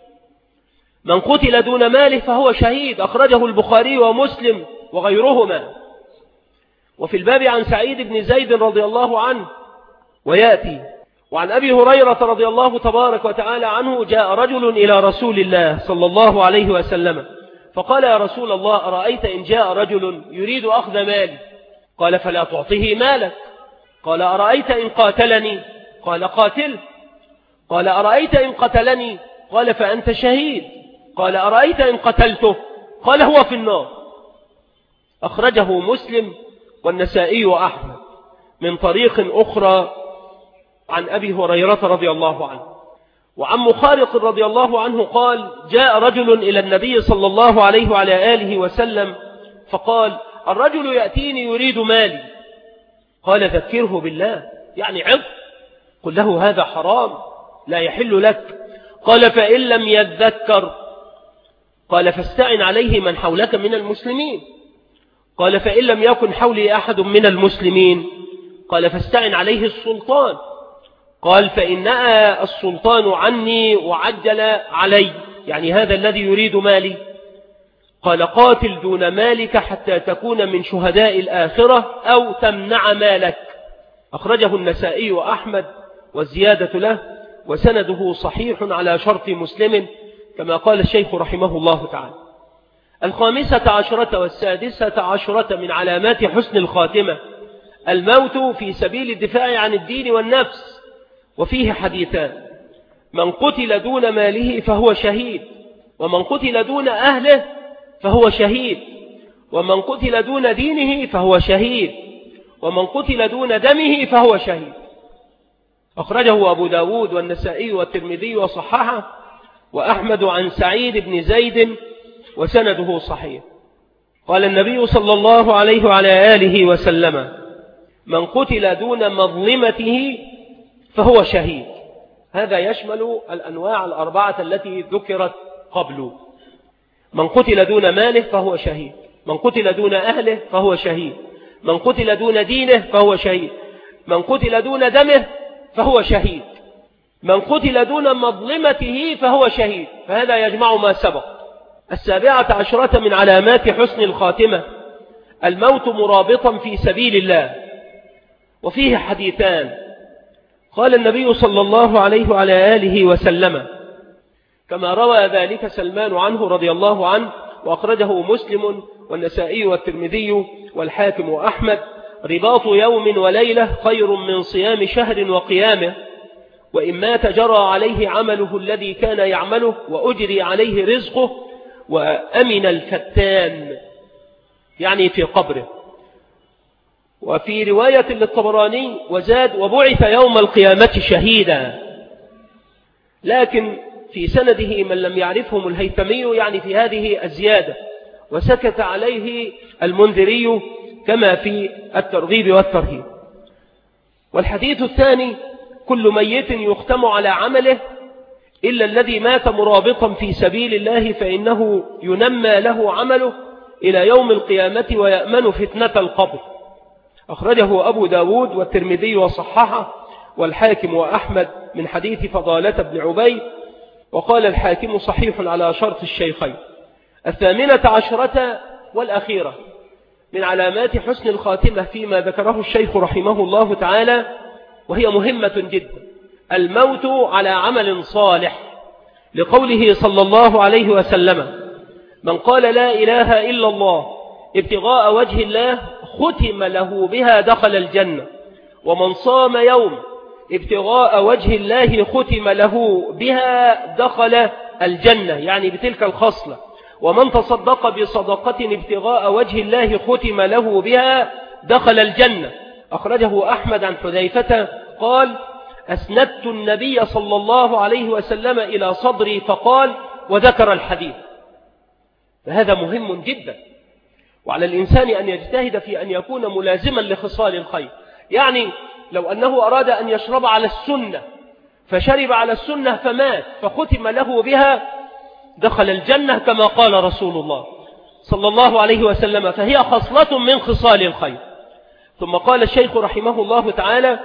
من قتل دون ماله فهو شهيد، أخرجه البخاري ومسلم وغيرهما. وفي الباب عن سعيد بن زيد رضي الله عنه ويأتي: وعن أبي هريرة رضي الله تبارك وتعالى عنه: جاء رجل إلى رسول الله صلى الله عليه وسلم فقال: يا رسول الله، أرأيت إن جاء رجل يريد أخذ مالي؟ قال: فلا تعطه مالك. قال: أرأيت إن قاتلني؟ قال: قاتل. قال: أرأيت إن قتلني؟ قال: فأنت شهيد. قال: أرأيت إن قتلته؟ قال: هو في النار. أخرجه مسلم والنسائي وأحمد من طريق أخرى عن أبي هريرة رضي الله عنه. وعن مخارق رضي الله عنه قال: جاء رجل إلى النبي صلى الله عليه وعلى آله وسلم فقال: الرجل يأتيني يريد مالي. قال: ذكره بالله، يعني عظ، قل له هذا حرام لا يحل لك. قال: فإن لم يذكر؟ قال: فاستعن عليه من حولك من المسلمين. قال: فإن لم يكن حولي أحد من المسلمين؟ قال: فاستعن عليه السلطان. قال: فإن نأى السلطان عني وعجل علي، يعني هذا الذي يريد مالي. قال: قاتل دون مالك حتى تكون من شهداء الآخرة أو تمنع مالك. أخرجه النسائي وأحمد والزيادة له، وسنده صحيح على شرط مسلم كما قال الشيخ رحمه الله تعالى. الخامسة عشرة والسادسة عشرة من علامات حسن الخاتمة الموت في سبيل الدفاع عن الدين والنفس، وفيه حديثان: من قتل دون ماله فهو شهيد، ومن قتل دون أهله فهو شهيد، ومن قتل دون دينه فهو شهيد، ومن قتل دون دمه فهو شهيد. أخرجه أبو داود والنسائي والترمذي وصححه، وأحمد عن سعيد بن زيد وسنده صحيح. قال النبي صلى الله عليه وعلى آله وسلم: من قتل دون مظلمته فهو شهيد. هذا يشمل الأنواع الأربعة التي ذكرت قبل. من قتل دون ماله فهو شهيد، من قتل دون أهله فهو شهيد، من قتل دون دينه فهو شهيد، من قتل دون دمه فهو شهيد، من قتل دون مظلمته فهو شهيد. فهذا يجمع ما سبق. السابعة عشرة من علامات حسن الخاتمة الموت مرابطا في سبيل الله، وفيه حديثان. قال النبي صلى الله عليه وعلى آله وسلم كما روى ذلك سلمان عنه رضي الله عنه، وأخرجه مسلم والنسائي والترمذي والحاكم وأحمد: رباط يوم وليلة خير من صيام شهر وقيامه، وإن مات جرى عليه عمله الذي كان يعمله وأجري عليه رزقه وأمن الفتان، يعني في قبره. وفي رواية للطبراني وزاد: وبعث يوم القيامة شهيدا. لكن في سنده من لم يعرفهم الهيثمي، يعني في هذه الزيادة، وسكت عليه المنذري كما في الترغيب والترهيب. والحديث الثاني: كل ميت يختم على عمله إلا الذي مات مرابطا في سبيل الله فإنه ينمى له عمله إلى يوم القيامة ويأمن فتنة القبر. أخرجه أبو داود والترمذي وصححه والحاكم وأحمد من حديث فضالة بن عبيد، وقال الحاكم صحيح على شرط الشيخين. الثامنة عشرة والأخيرة من علامات حسن الخاتمة فيما ذكره الشيخ رحمه الله تعالى، وهي مهمة جدا: الموت على عمل صالح، لقوله صلى الله عليه وسلم: من قال لا إله إلا الله ابتغاء وجه الله ختم له بها دخل الجنة، ومن صام يوم ابتغاء وجه الله ختم له بها دخل الجنة، يعني بتلك الخصلة. ومن تصدق بصدقة ابتغاء وجه الله ختم له بها دخل الجنة. أخرجه أحمد عن حذيفة قال: أسندت النبي صلى الله عليه وسلم إلى صدري فقال، وذكر الحديث. فهذا مهم جدا، وعلى الإنسان أن يجتهد في أن يكون ملازما لخصال الخير. يعني لو أنه أراد أن يشرب على السنة فشرب على السنة فمات فختم له بها دخل الجنة كما قال رسول الله صلى الله عليه وسلم، فهي خصلة من خصال الخير. ثم قال الشيخ رحمه الله تعالى: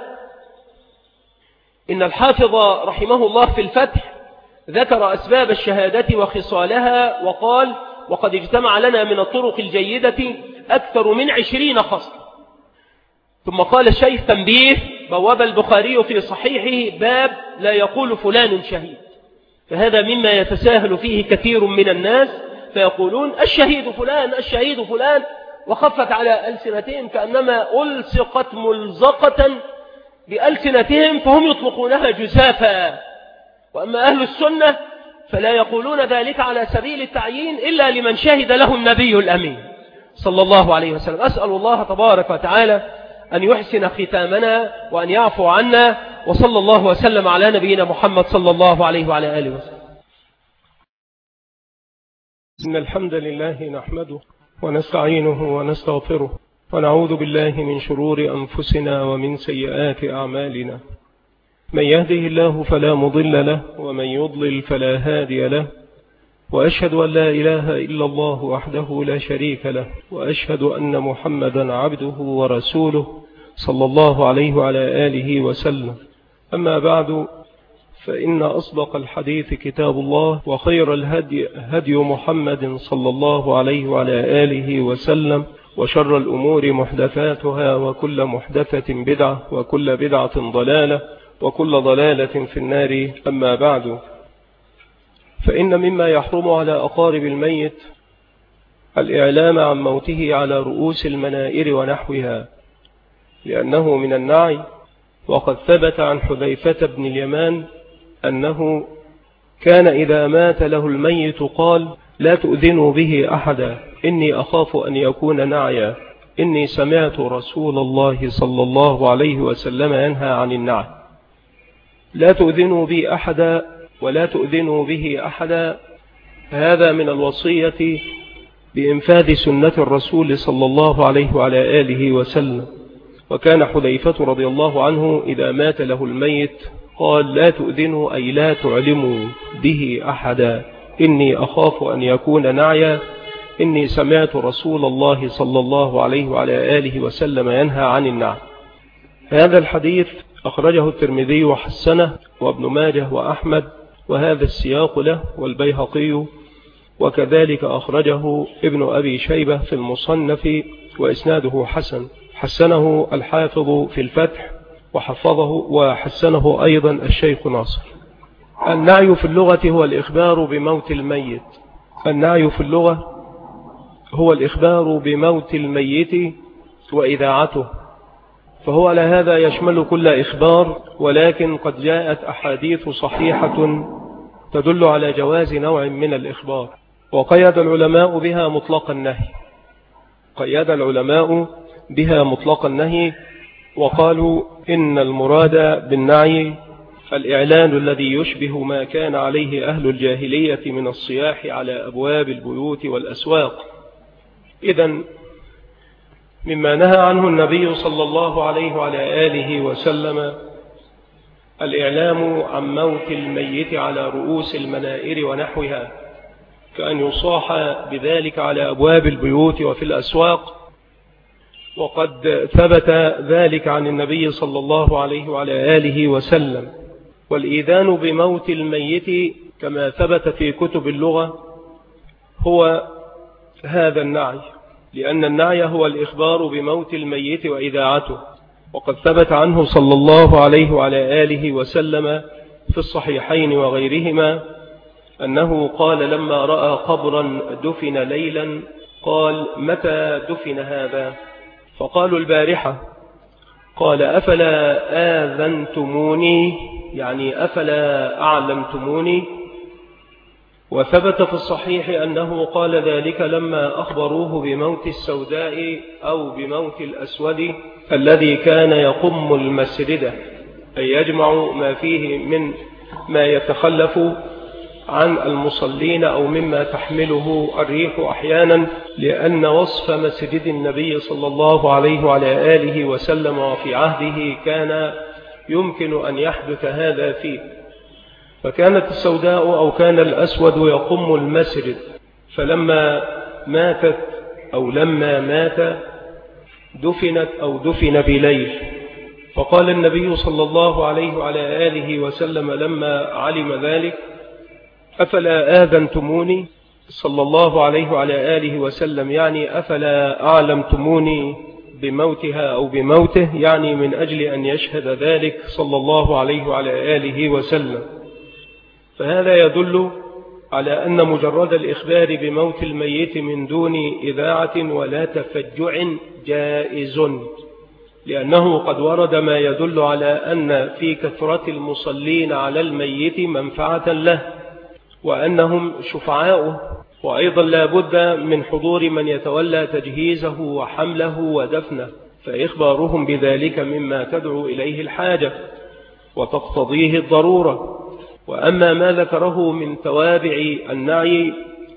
إن الحافظ رحمه الله في الفتح ذكر أسباب الشهادة وخصالها وقال: وقد اجتمع لنا من الطرق الجيدة أكثر من عشرين خصل. ثم قال الشيخ: تنبيه: بواب البخاري في صحيحه باب لا يقول فلان شهيد، فهذا مما يتساهل فيه كثير من الناس، فيقولون الشهيد فلان الشهيد فلان، وخفت على ألسنتهم كأنما ألصقت ملزقة بألسنتهم، فهم يطلقونها جزافا. وأما أهل السنة فلا يقولون ذلك على سبيل التعيين إلا لمن شهد له النبي الأمين صلى الله عليه وسلم. أسأل الله تبارك وتعالى أن يحسن ختامنا وأن يعفو عنا، وصلى الله وسلم على نبينا محمد صلى الله عليه وعلى آله وسلم.
إن الحمد لله نحمده ونستعينه ونستغفره، ونعوذ بالله من شرور أنفسنا ومن سيئات أعمالنا. من يهده الله فلا مضل له، ومن يضلل فلا هادي له، وأشهد أن لا إله إلا الله وحده لا شريك له، وأشهد أن محمدا عبده ورسوله صلى الله عليه وعلى آله وسلم. أما بعد، فإن أصدق الحديث كتاب الله، وخير الهدي هدي محمد صلى الله عليه وعلى آله وسلم، وشر الأمور محدثاتها، وكل محدثة بدعة، وكل بدعة ضلالة، وكل ضلالة في النار. أما بعد، فإن مما يحرم على أقارب الميت الإعلام عن موته على رؤوس المنائر ونحوها، لأنه من النعي. وقد ثبت عن حذيفة بن اليمان أنه كان إذا مات له الميت قال: لا تؤذنوا به أحدا، إني أخاف أن يكون نعيا، إني سمعت رسول الله صلى الله عليه وسلم ينهى عن النعي. لا تؤذنوا بي أحدا ولا تؤذنوا به أحدا، هذا من الوصية بإنفاذ سنة الرسول صلى الله عليه وعلى آله وسلم. وكان حذيفة رضي الله عنه إذا مات له الميت قال: لا تؤذنوا أي لا تعلموا به أحدا، إني أخاف أن يكون نعيا، إني سمعت رسول الله صلى الله عليه وعلى آله وسلم ينهى عن النعي. هذا الحديث أخرجه الترمذي وحسنه وابن ماجه وأحمد، وهذا السياق له، والبيهقي، وكذلك أخرجه ابن أبي شيبة في المصنف، وإسناده حسن. حسنه الحافظ في الفتح وحفظه وحسنه أيضا الشيخ ناصر. النعي في اللغة هو الإخبار بموت الميت. النعي في اللغة هو الإخبار بموت الميت وإذاعته، فهو على هذا يشمل كل إخبار، ولكن قد جاءت أحاديث صحيحة تدل على جواز نوع من الإخبار، وقيد العلماء بها مطلق النهي. قيد العلماء بها مطلق النهي وقالوا إن المراد بالنعي الإعلان الذي يشبه ما كان عليه أهل الجاهلية من الصياح على أبواب البيوت والأسواق. إذن مما نهى عنه النبي صلى الله عليه وعلى آله وسلم الإعلام عن موت الميت على رؤوس المنائر ونحوها،
كأن يصاح بذلك على أبواب البيوت وفي الأسواق. وقد ثبت ذلك عن النبي صلى الله عليه وعلى آله وسلم. والإيذان بموت الميت كما ثبت في كتب اللغة هو هذا النعي، لأن النعي هو الإخبار بموت الميت وإذاعته. وقد ثبت عنه صلى الله عليه وعلى آله وسلم في الصحيحين وغيرهما أنه قال لما رأى قبرا دفن ليلا قال: متى دفن هذا؟ فقالوا: البارحة. قال: أفلا آذنتموني، يعني أفلا أعلمتموني؟ وثبت في الصحيح أنه قال ذلك لما أخبروه بموت السوداء أو بموت الأسود الذي كان يقم المسردة، أي يجمع ما فيه من ما يتخلف عن المصلين أو مما تحمله الريح أحيانا، لأن وصف مسجد النبي صلى الله عليه وعلى آله وسلم وفي عهده كان يمكن أن يحدث هذا فيه. فكانت السوداء أو كان الأسود يقم المسجد، فلما ماتت أو لما مات دفنت أو دفن بليل. فقال النبي صلى الله عليه وعلى آله وسلم لما علم ذلك: أفلا آذنتموني صلى الله عليه وعلى آله وسلم، يعني أفلا أعلمتموني بموتها أو بموته، يعني من أجل أن يشهد ذلك صلى الله عليه وعلى آله وسلم. فهذا يدل على أن مجرد الإخبار بموت الميت من دون إذاعة ولا تفجع جائز، لأنه قد ورد ما يدل على أن في كثرة المصلين على الميت منفعة له وأنهم شفعاؤه، وأيضا لا بد من حضور من يتولى تجهيزه وحمله ودفنه، فإخبارهم بذلك مما تدعو إليه الحاجة وتقتضيه الضرورة. وأما ما ذكره من توابع النعي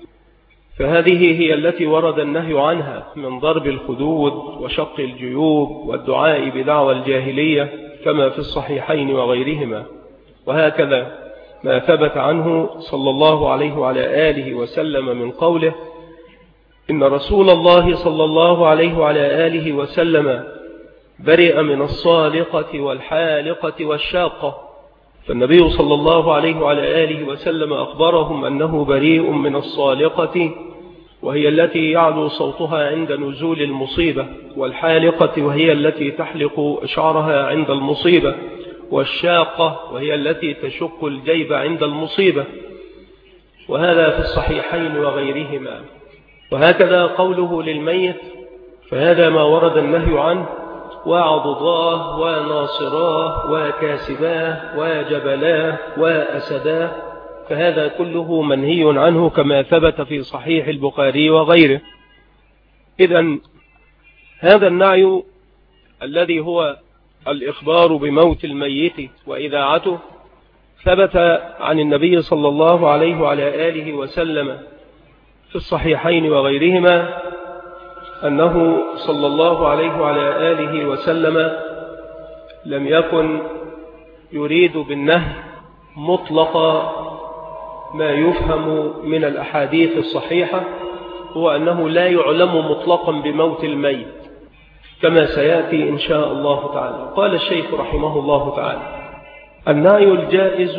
فهذه هي التي ورد النهي عنها من ضرب الخدود وشق الجيوب والدعاء بدعوى الجاهلية كما في الصحيحين وغيرهما. وهكذا ما ثبت عنه صلى الله عليه وعلى آله وسلم من قوله: إن رسول الله صلى الله عليه وعلى آله وسلم برئ من الصالقة والحالقة والشاقة. فالنبي صلى الله عليه وعلى آله وسلم أخبرهم أنه بريء من الصالقة، وهي التي يعلو صوتها عند نزول المصيبة، والحالقة وهي التي تحلق شعرها عند المصيبة، والشاقة وهي التي تشق الجيب عند المصيبة. وهذا في الصحيحين وغيرهما. وهكذا قوله للميت فهذا ما ورد النهي عنه: وعضضاه وناصراه وكاسباه وجبلاه وأسداه، فهذا كله منهي عنه كما ثبت في صحيح البخاري وغيره. إذن هذا النعي الذي هو الإخبار بموت الميت وإذاعته ثبت عن النبي صلى الله عليه وعلى آله وسلم في الصحيحين وغيرهما أنه صلى الله عليه وعلى آله وسلم لم يكن يريد بالنهي مطلق ما يفهم من الأحاديث الصحيحة، هو أنه لا يعلم مطلقا بموت الميت كما سيأتي إن شاء الله تعالى. قال الشيخ رحمه الله تعالى: النعي الجائز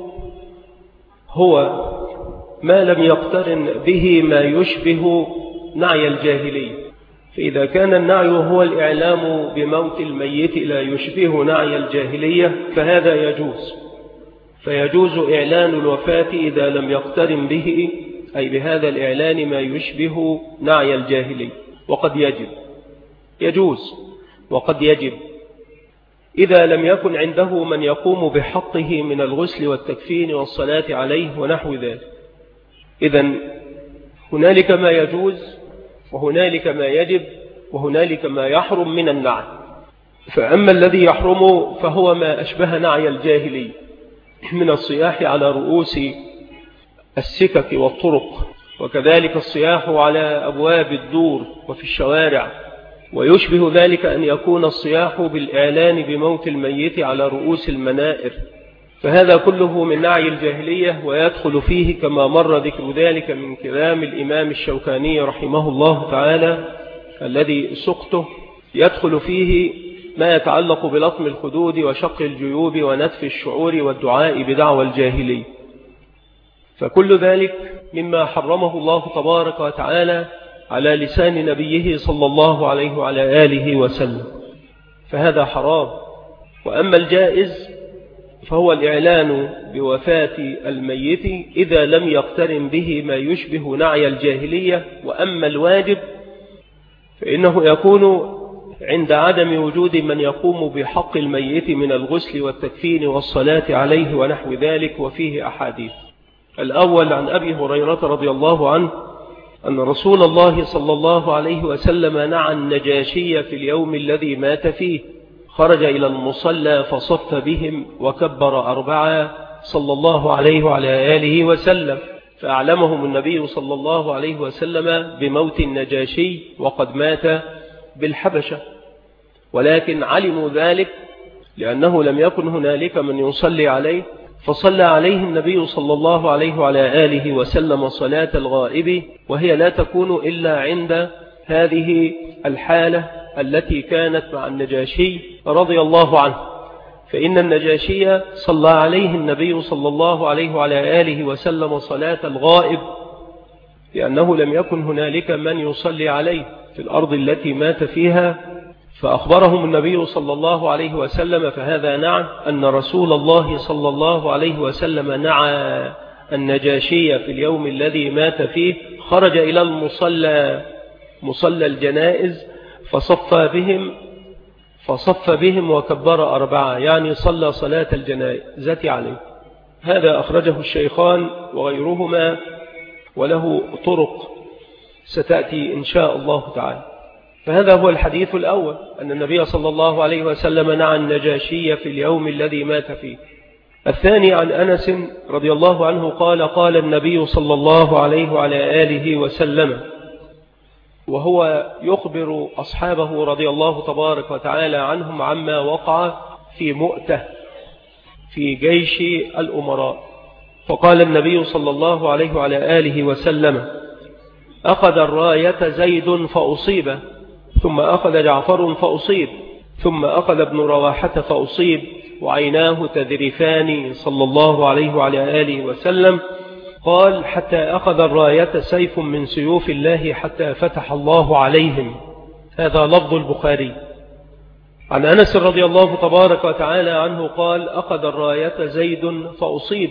هو ما لم يقترن به ما يشبه نعي الجاهلية. فإذا كان النعي هو الإعلام بموت الميت لا يشبه نعي الجاهلية فهذا يجوز، فيجوز إعلان الوفاة إذا لم يقترن به، أي بهذا الإعلان، ما يشبه نعي الجاهلية. وقد يجب يجوز وقد يجب إذا لم يكن عنده من يقوم بحقه من الغسل والتكفين والصلاة عليه ونحو ذلك. إذن هنالك ما يجوز وهنالك ما يجب وهنالك ما يحرم من النعي. فأما الذي يحرم فهو ما أشبه نعي الجاهلي من الصياح على رؤوس السكك والطرق، وكذلك الصياح على أبواب الدور وفي الشوارع. ويشبه ذلك أن يكون الصياح بالإعلان بموت الميت على رؤوس المنائر، فهذا كله من نعي الجاهلية، ويدخل فيه كما مر ذكر ذلك من كلام الإمام الشوكاني رحمه الله تعالى الذي سقته، يدخل فيه ما يتعلق بلطم الخدود وشق الجيوب ونتف الشعور والدعاء بدعوى الجاهلية. فكل ذلك مما حرمه الله تبارك وتعالى على لسان نبيه صلى الله عليه وعلى آله وسلم، فهذا حرام. وأما الجائز فهو الإعلان بوفاة الميت إذا لم يقترن به ما يشبه نعي الجاهلية. وأما الواجب فإنه يكون عند عدم وجود من يقوم بحق الميت من الغسل والتكفين والصلاة عليه ونحو ذلك، وفيه أحاديث. الأول عن أبي هريرة رضي الله عنه أن رسول الله صلى الله عليه وسلم نعى النجاشي في اليوم الذي مات فيه، خرج إلى المصلى فصف بهم وكبر أربعة صلى الله عليه وعلى آله وسلم، فأعلمهم النبي صلى الله عليه وسلم بموت النجاشي وقد مات بالحبشة، ولكن علموا ذلك لأنه لم يكن هنالك من يصلي عليه، فصلى عليه النبي صلى الله عليه وعلى آله وسلم صلاة الغائب، وهي لا تكون إلا عند هذه الحالة التي كانت مع النجاشي رضي الله عنه. فإن النجاشي صلى عليه النبي صلى الله عليه وعلى آله وسلم صلاة الغائب لأنه لم يكن هنالك من يصلي عليه في الأرض التي مات فيها، فأخبرهم النبي صلى الله عليه وسلم. فهذا نعى أن رسول الله صلى الله عليه وسلم نعى النجاشي في اليوم الذي مات فيه، خرج إلى المصلى مصلى الجنائز فصف بهم فصف بهم وكبر أربعة، يعني صلى صلاة الجنازة عليه. هذا أخرجه الشيخان وغيرهما، وله طرق ستأتي إن شاء الله تعالى. فهذا هو الحديث الأول، أن النبي صلى الله عليه وسلم نعى النجاشي في اليوم الذي مات فيه. الثاني عن أنس رضي الله عنه قال قال النبي صلى الله عليه وعلى آله وسلم، وهو يخبر أصحابه رضي الله تبارك وتعالى عنهم عما وقع في مؤتة في جيش الأمراء، فقال النبي صلى الله عليه وعلى آله وسلم: أخذ الراية زيد فأصيب، ثم أخذ جعفر فأصيب، ثم أخذ ابن رواحة فأصيب، وعيناه تذرفان صلى الله عليه وعلى آله وسلم. قال: حتى أخذ الراية سيف من سيوف الله حتى فتح الله عليهم. هذا لفظ البخاري. عن أنس رضي الله تبارك وتعالى عنه قال: أخذ الراية زيد فأصيب،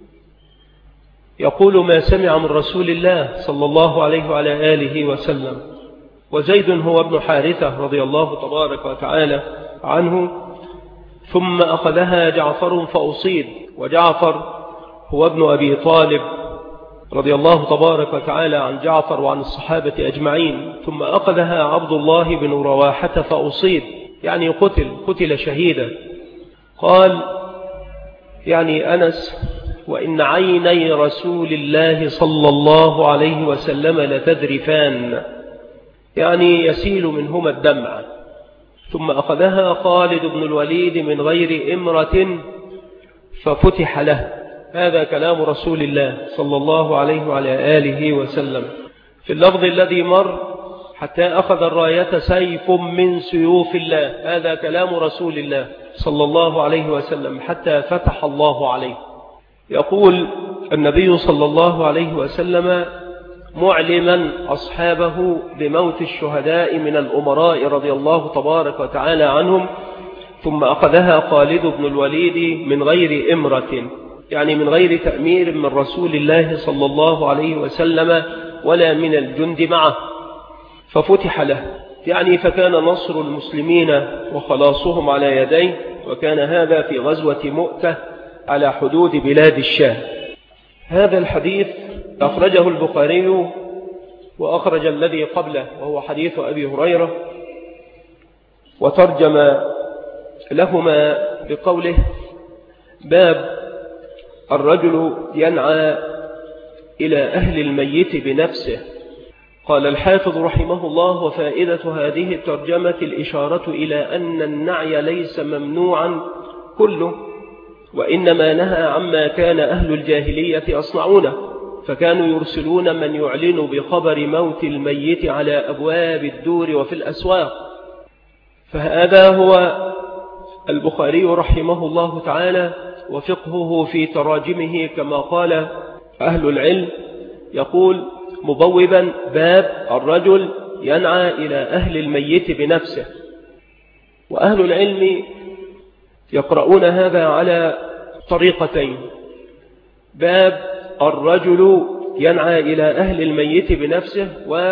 يقول ما سمع من رسول الله صلى الله عليه وعلى آله وسلم. وزيد هو ابن حارثة رضي الله تبارك وتعالى عنه. ثم أخذها جعفر فأصيب، وجعفر هو ابن أبي طالب رضي الله تبارك وتعالى عن جعفر وعن الصحابة أجمعين. ثم أخذها عبد الله بن رواحة فأصيب، يعني قتل قتل شهيدا. قال يعني أنس: وإن عيني رسول الله صلى الله عليه وسلم لتذرفان، يعني يسيل منهما الدمع. ثم أخذها خالد بن الوليد من غير إمرة ففتح له. هذا كلام رسول الله صلى الله عليه وعلى آله وسلم. في اللفظ الذي مر: حتى أخذ الراية سيف من سيوف الله، هذا كلام رسول الله صلى الله عليه وسلم، حتى فتح الله عليه. يقول النبي صلى الله عليه وسلم معلما أصحابه بموت الشهداء من الأمراء رضي الله تبارك وتعالى عنهم: ثم أخذها خالد بن الوليد من غير إمرة، يعني من غير تأمير من رسول الله صلى الله عليه وسلم ولا من الجند معه، ففتح له، يعني فكان نصر المسلمين وخلاصهم على يديه. وكان هذا في غزوة مؤتة على حدود بلاد الشام. هذا الحديث أخرجه البخاري وأخرج الذي قبله وهو حديث أبي هريرة، وترجم لهما بقوله: باب الرجل ينعى إلى أهل الميت بنفسه. قال الحافظ رحمه الله: وفائدة هذه الترجمة الإشارة إلى أن النعي ليس ممنوعا كله، وإنما نهى عما كان أهل الجاهلية يصنعونه، فكانوا يرسلون من يعلن بخبر موت الميت على أبواب الدور وفي الأسواق. فهذا هو البخاري رحمه الله تعالى وفقهه في تراجمه، كما قال أهل العلم، يقول مبوبا باب الرجل ينعى إلى أهل الميت بنفسه. وأهل العلم يقرؤون هذا على طريقتين: باب الرجل ينعى إلى أهل الميت بنفسه،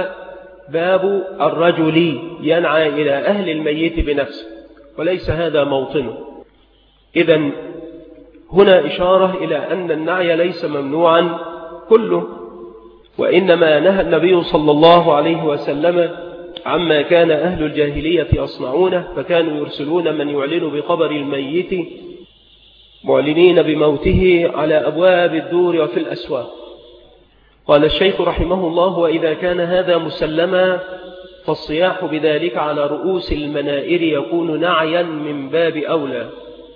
وباب الرجل ينعى إلى أهل الميت بنفسه، وليس هذا موطنه. إذن هنا إشارة إلى أن النعي ليس ممنوعا كله، وإنما نهى النبي صلى الله عليه وسلم عما كان أهل الجاهلية يصنعونه، فكانوا يرسلون من يعلن بخبر الميت معلنين بموته على أبواب الدور وفي الأسواق. قال الشيخ رحمه الله: وإذا كان هذا مسلما فالصياح بذلك على رؤوس المنائر يكون نعيا من باب أولى.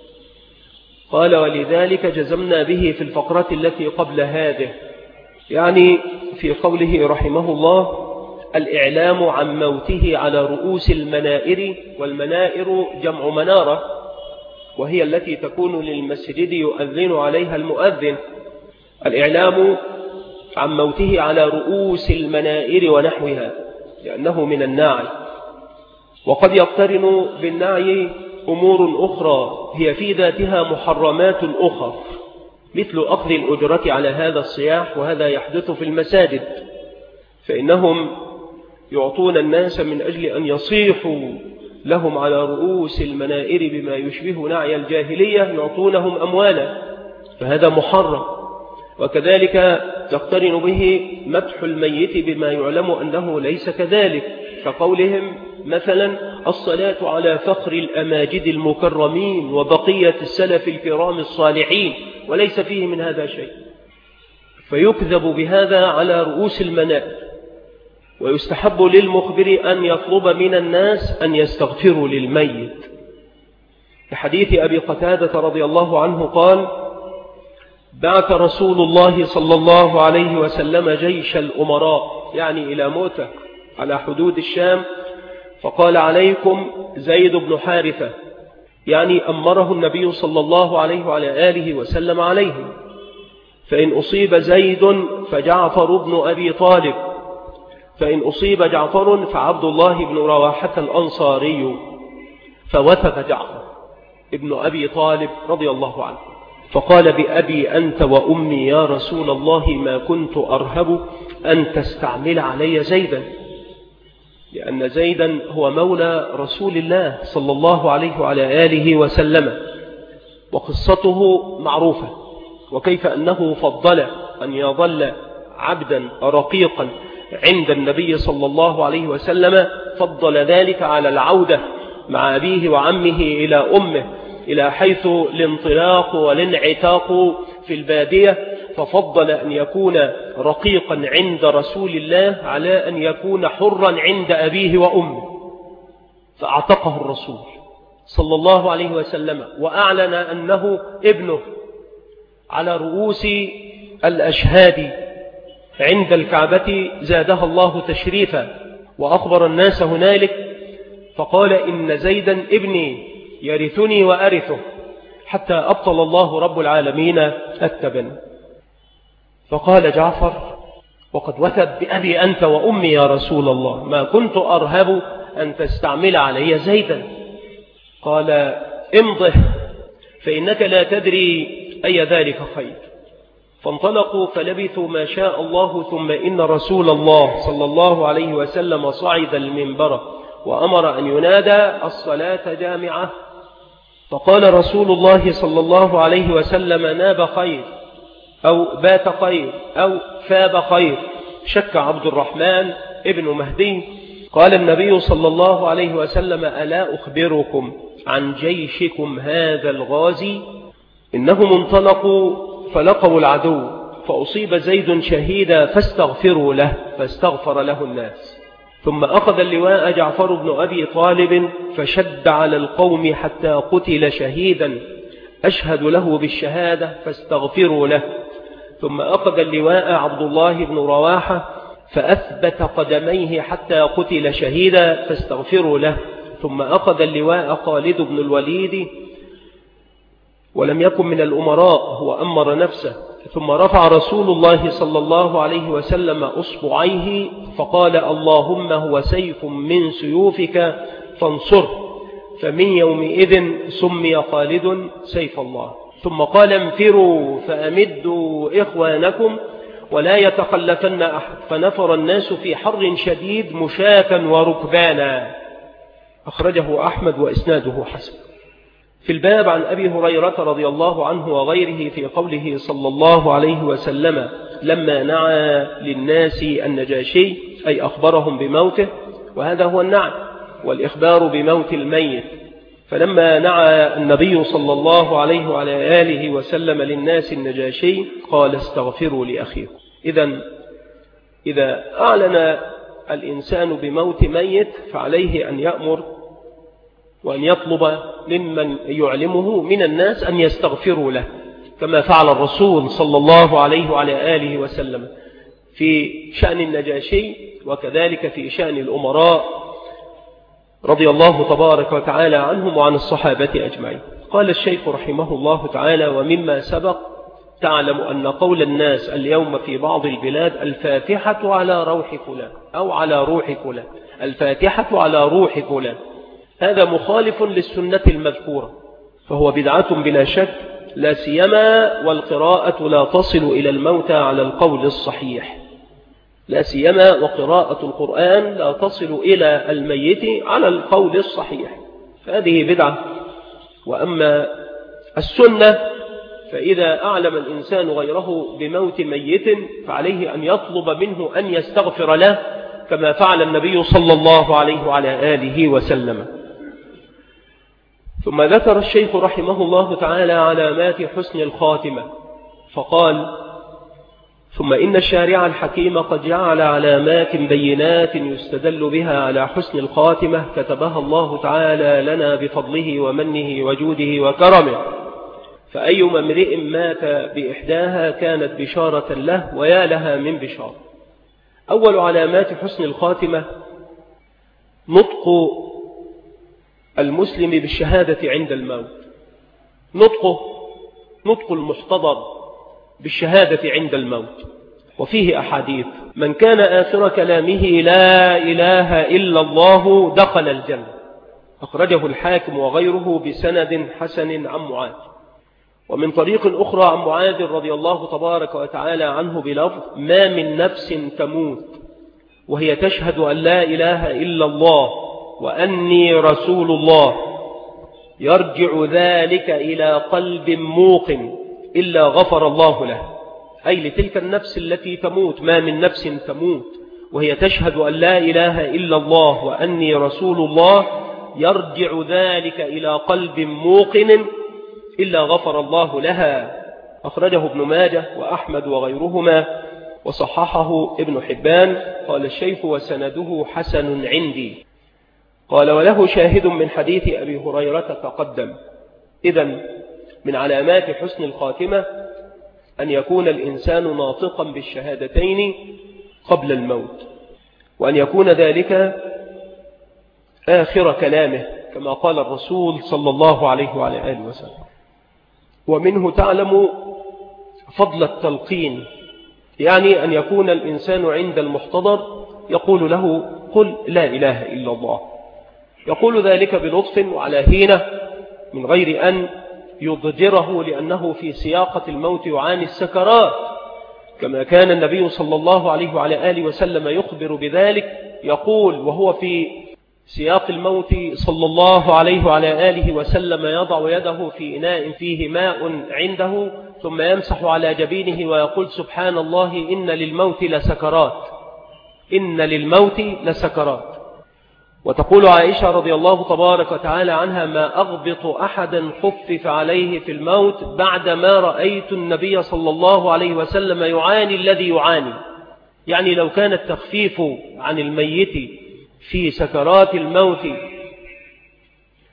قال: ولذلك جزمنا به في الفقرة التي قبل هذه، يعني في قوله رحمه الله: الإعلام عن موته على رؤوس المنائر. والمنائر جمع منارة، وهي التي تكون للمسجد يؤذن عليها المؤذن. الإعلام عن موته على رؤوس المنائر ونحوها، لأنه من النعي. وقد يقترن بالنعي أمور أخرى هي في ذاتها محرمات أخرى، مثل أخذ الأجرة على هذا الصياح، وهذا يحدث في المساجد، فإنهم يعطون الناس من أجل أن يصيحوا لهم على رؤوس المنائر بما يشبه نعي الجاهلية، يعطونهم أموالا، فهذا محرم. وكذلك تقترن به مدح الميت بما يعلم أنه ليس كذلك، كقولهم مثلا: الصلاة على فخر الأماجد المكرمين وبقية السلف الكرام الصالحين، وليس فيه من هذا شيء، فيكذب بهذا على رؤوس المنائر. ويستحب للمخبر أن يطلب من الناس أن يستغفروا للميت، لحديث أبي قتادة رضي الله عنه قال: بعث رسول الله صلى الله عليه وسلم جيش الأمراء، يعني إلى موتة على حدود الشام، فقال: عليكم زيد بن حارثة، يعني أمره النبي صلى الله عليه وعلى آله وسلم عليه، فإن أصيب زيد فجعفر بن أبي طالب، فإن أصيب جعفر فعبد الله بن رواحة الأنصاري. فوثب جعفر ابن أبي طالب رضي الله عنه فقال: بأبي أنت وأمي يا رسول الله، ما كنت أرهب أن تستعمل علي زيدا، لأن زيدا هو مولى رسول الله صلى الله عليه وعلى آله وسلم، وقصته معروفة، وكيف أنه فضل أن يظل عبدا رقيقا عند النبي صلى الله عليه وسلم، فضل ذلك على العودة مع أبيه وعمه إلى أمه، إلى حيث الانطلاق والانعتاق في البادية، ففضل أن يكون رقيقا عند رسول الله على أن يكون حرا عند أبيه وأمه، فأعتقه الرسول صلى الله عليه وسلم، وأعلن أنه ابنه على رؤوس الأشهاد عند الكعبة زادها الله تشريفا، وأخبر الناس هنالك فقال: إن زيدا ابني يرثني وأرثه، حتى أبطل الله رب العالمين التبن. فقال جعفر: وقد وثب بأبي أنت وأمي يا رسول الله، ما كنت أرهب أن تستعمل علي زيدا. قال: امضه فإنك لا تدري أي ذلك خير. فانطلقوا فلبثوا ما شاء الله، ثم إن رسول الله صلى الله عليه وسلم صعد المنبر وأمر أن ينادى: الصلاة جامعة. فقال رسول الله صلى الله عليه وسلم: ناب خير، أو بات خير، أو ثاب خير، شك عبد الرحمن ابن مهدي. قال النبي صلى الله عليه وسلم: ألا أخبركم عن جيشكم هذا الغازي؟ إنهم انطلقوا فلقوا العدو، فأصيب زيد شهيدا فاستغفروا له، فاستغفر له الناس. ثم أخذ اللواء جعفر بن أبي طالب فشد على القوم حتى قتل شهيدا، أشهد له بالشهادة فاستغفروا له. ثم أخذ اللواء عبد الله بن رواحة فأثبت قدميه حتى قتل شهيدا فاستغفروا له. ثم أخذ اللواء خالد بن الوليد ولم يكن من الأمراء، هو أمر نفسه. ثم رفع رسول الله صلى الله عليه وسلم أصبعيه فقال اللهم هو سيف من سيوفك فانصره، فمن يومئذ سمي خالد سيف الله. ثم قال انفروا فأمدوا إخوانكم ولا يتخلفن أحد، فنفر الناس في حر شديد مشاة وركبانا. أخرجه أحمد وإسناده حسن. في الباب عن أبي هريرة رضي الله عنه وغيره في قوله صلى الله عليه وسلم لما نعى للناس النجاشي أي أخبرهم بموته، وهذا هو النعي والإخبار بموت الميت. فلما نعى النبي صلى الله عليه وعلى آله وسلم للناس النجاشي قال استغفروا لأخيكم. إذن إذا أعلن الإنسان بموت ميت فعليه أن يأمر وأن يطلب ممن يعلمه من الناس أن يستغفروا له، كما فعل الرسول صلى الله عليه وعلى آله وسلم في شأن النجاشي، وكذلك في شأن الأمراء رضي الله تبارك وتعالى عنهم وعن الصحابة أجمعين. قال الشيخ رحمه الله تعالى ومما سبق تعلم أن قول الناس اليوم في بعض البلاد الفاتحة على روح فلان أو على روح فلان، الفاتحة على روح فلان، هذا مخالف للسنة المذكورة، فهو بدعة بلا شك، لا سيما والقراءة لا تصل إلى الموتى على القول الصحيح، لا سيما وقراءة القرآن لا تصل إلى الميت على القول الصحيح، فهذه بدعة. وأما السنة فإذا أعلم الإنسان غيره بموت ميت فعليه أن يطلب منه أن يستغفر له، كما فعل النبي صلى الله عليه وعلى آله وسلم. ثم ذكر الشيخ رحمه الله تعالى علامات حسن الخاتمة فقال ثم إن الشارع الحكيم قد جعل علامات بينات يستدل بها على حسن الخاتمة كتبها الله تعالى لنا بفضله ومنه وجوده وكرمه، فأيما امرئ مات بإحداها كانت بشارة له ويا لها من بشارة. أول علامات حسن الخاتمة نطق المسلم بالشهادة عند الموت، نطقه نطق المحتضر بالشهادة عند الموت. وفيه أحاديث من كان آخر كلامه لا إله إلا الله دخل الجنة، أخرجه الحاكم وغيره بسند حسن عن معاذ. ومن طريق أخرى عن معاذ رضي الله تبارك وتعالى عنه بلفظ ما من نفس تموت وهي تشهد أن لا إله إلا الله وأني رسول الله يرجع ذلك إلى قلب موقن إلا غفر الله له، أي لتلك النفس التي تموت، ما من نفس تموت وهي تشهد أن لا إله إلا الله وأني رسول الله يرجع ذلك إلى قلب موقن إلا غفر الله لها، أخرجه ابن ماجه وأحمد وغيرهما وصححه ابن حبان. قال الشيخ وسنده حسن عندي. قال وله شاهد من حديث أبي هريرة تقدم. إذن من علامات حسن الخاتمة أن يكون الإنسان ناطقا بالشهادتين قبل الموت، وأن يكون ذلك آخر كلامه كما قال الرسول صلى الله عليه وعلى آله وسلم. ومنه تعلم فضل التلقين، يعني أن يكون الإنسان عند المحتضر يقول له قل لا إله إلا الله، يقول ذلك بلطف وعلى هينة من غير أن يضجره، لأنه في سياقة الموت يعاني السكرات، كما كان النبي صلى الله عليه وعلى آله وسلم يخبر بذلك، يقول وهو في سياق الموت صلى الله عليه وعلى آله وسلم يضع يده في إناء فيه ماء عنده ثم يمسح على جبينه ويقول سبحان الله إن للموت لسكرات، إن للموت لسكرات. وتقول عائشة رضي الله تبارك وتعالى عنها ما أغبط أحدا خفف عليه في الموت بعدما رأيت النبي صلى الله عليه وسلم يعاني الذي يعاني، يعني لو كان التخفيف عن الميت في سكرات الموت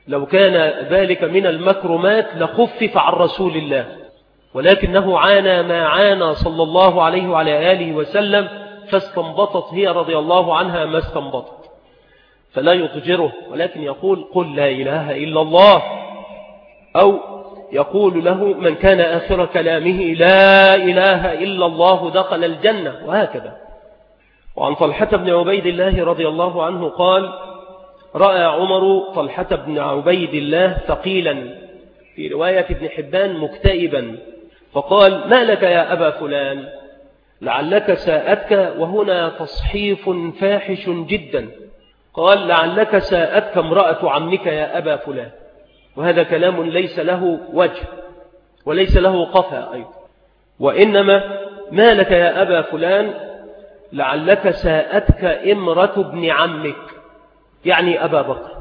لو كان ذلك من المكرمات لخفف عن رسول الله، ولكنه عانى ما عانى صلى الله عليه وعلى آله وسلم، فاستنبطت هي رضي الله عنها ما استنبطت، فلا يضجره، ولكن يقول قل لا إله إلا الله، أو يقول له من كان آخر كلامه لا إله إلا الله دخل الجنة، وهكذا. وعن طلحة بن عبيد الله رضي الله عنه قال رأى عمر طلحة بن عبيد الله ثقيلا، في رواية ابن حبان مكتئبا، فقال ما لك يا أبا فلان؟ لعلك ساءتك، وهنا تصحيف فاحش جدا. قال لعلك ساءتك امرأة عمك يا أبا فلان، وهذا كلام ليس له وجه وليس له قفا أيضا، وإنما ما لك يا أبا فلان لعلك ساءتك امرة ابن عمك، يعني أبا بكر.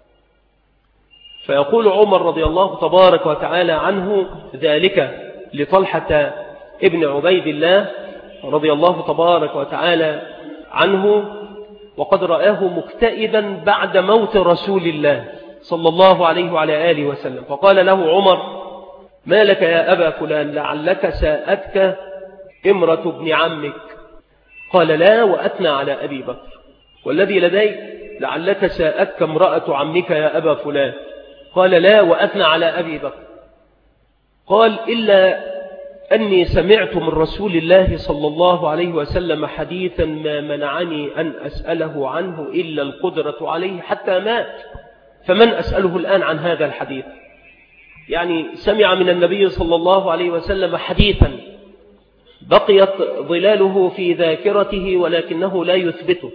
فيقول عمر رضي الله تبارك وتعالى عنه ذلك لطلحة ابن عبيد الله رضي الله تبارك وتعالى عنه، وقد رآه مكتئبا بعد موت رسول الله صلى الله عليه وعلى آله وسلم، فقال له عمر ما لك يا أبا فلان لعلك ساءتك امرة ابن عمك؟ قال لا، وأثنى على أبي بكر. والذي لديك لعلك ساءتك امرأة عمك يا أبا فلان؟ قال لا، وأثنى على أبي بكر. قال إلا أني سمعت من رسول الله صلى الله عليه وسلم حديثا ما منعني أن أسأله عنه إلا القدرة عليه حتى مات، فمن أسأله الآن عن هذا الحديث؟ يعني سمع من النبي صلى الله عليه وسلم حديثا بقيت ظلاله في ذاكرته ولكنه لا يثبته،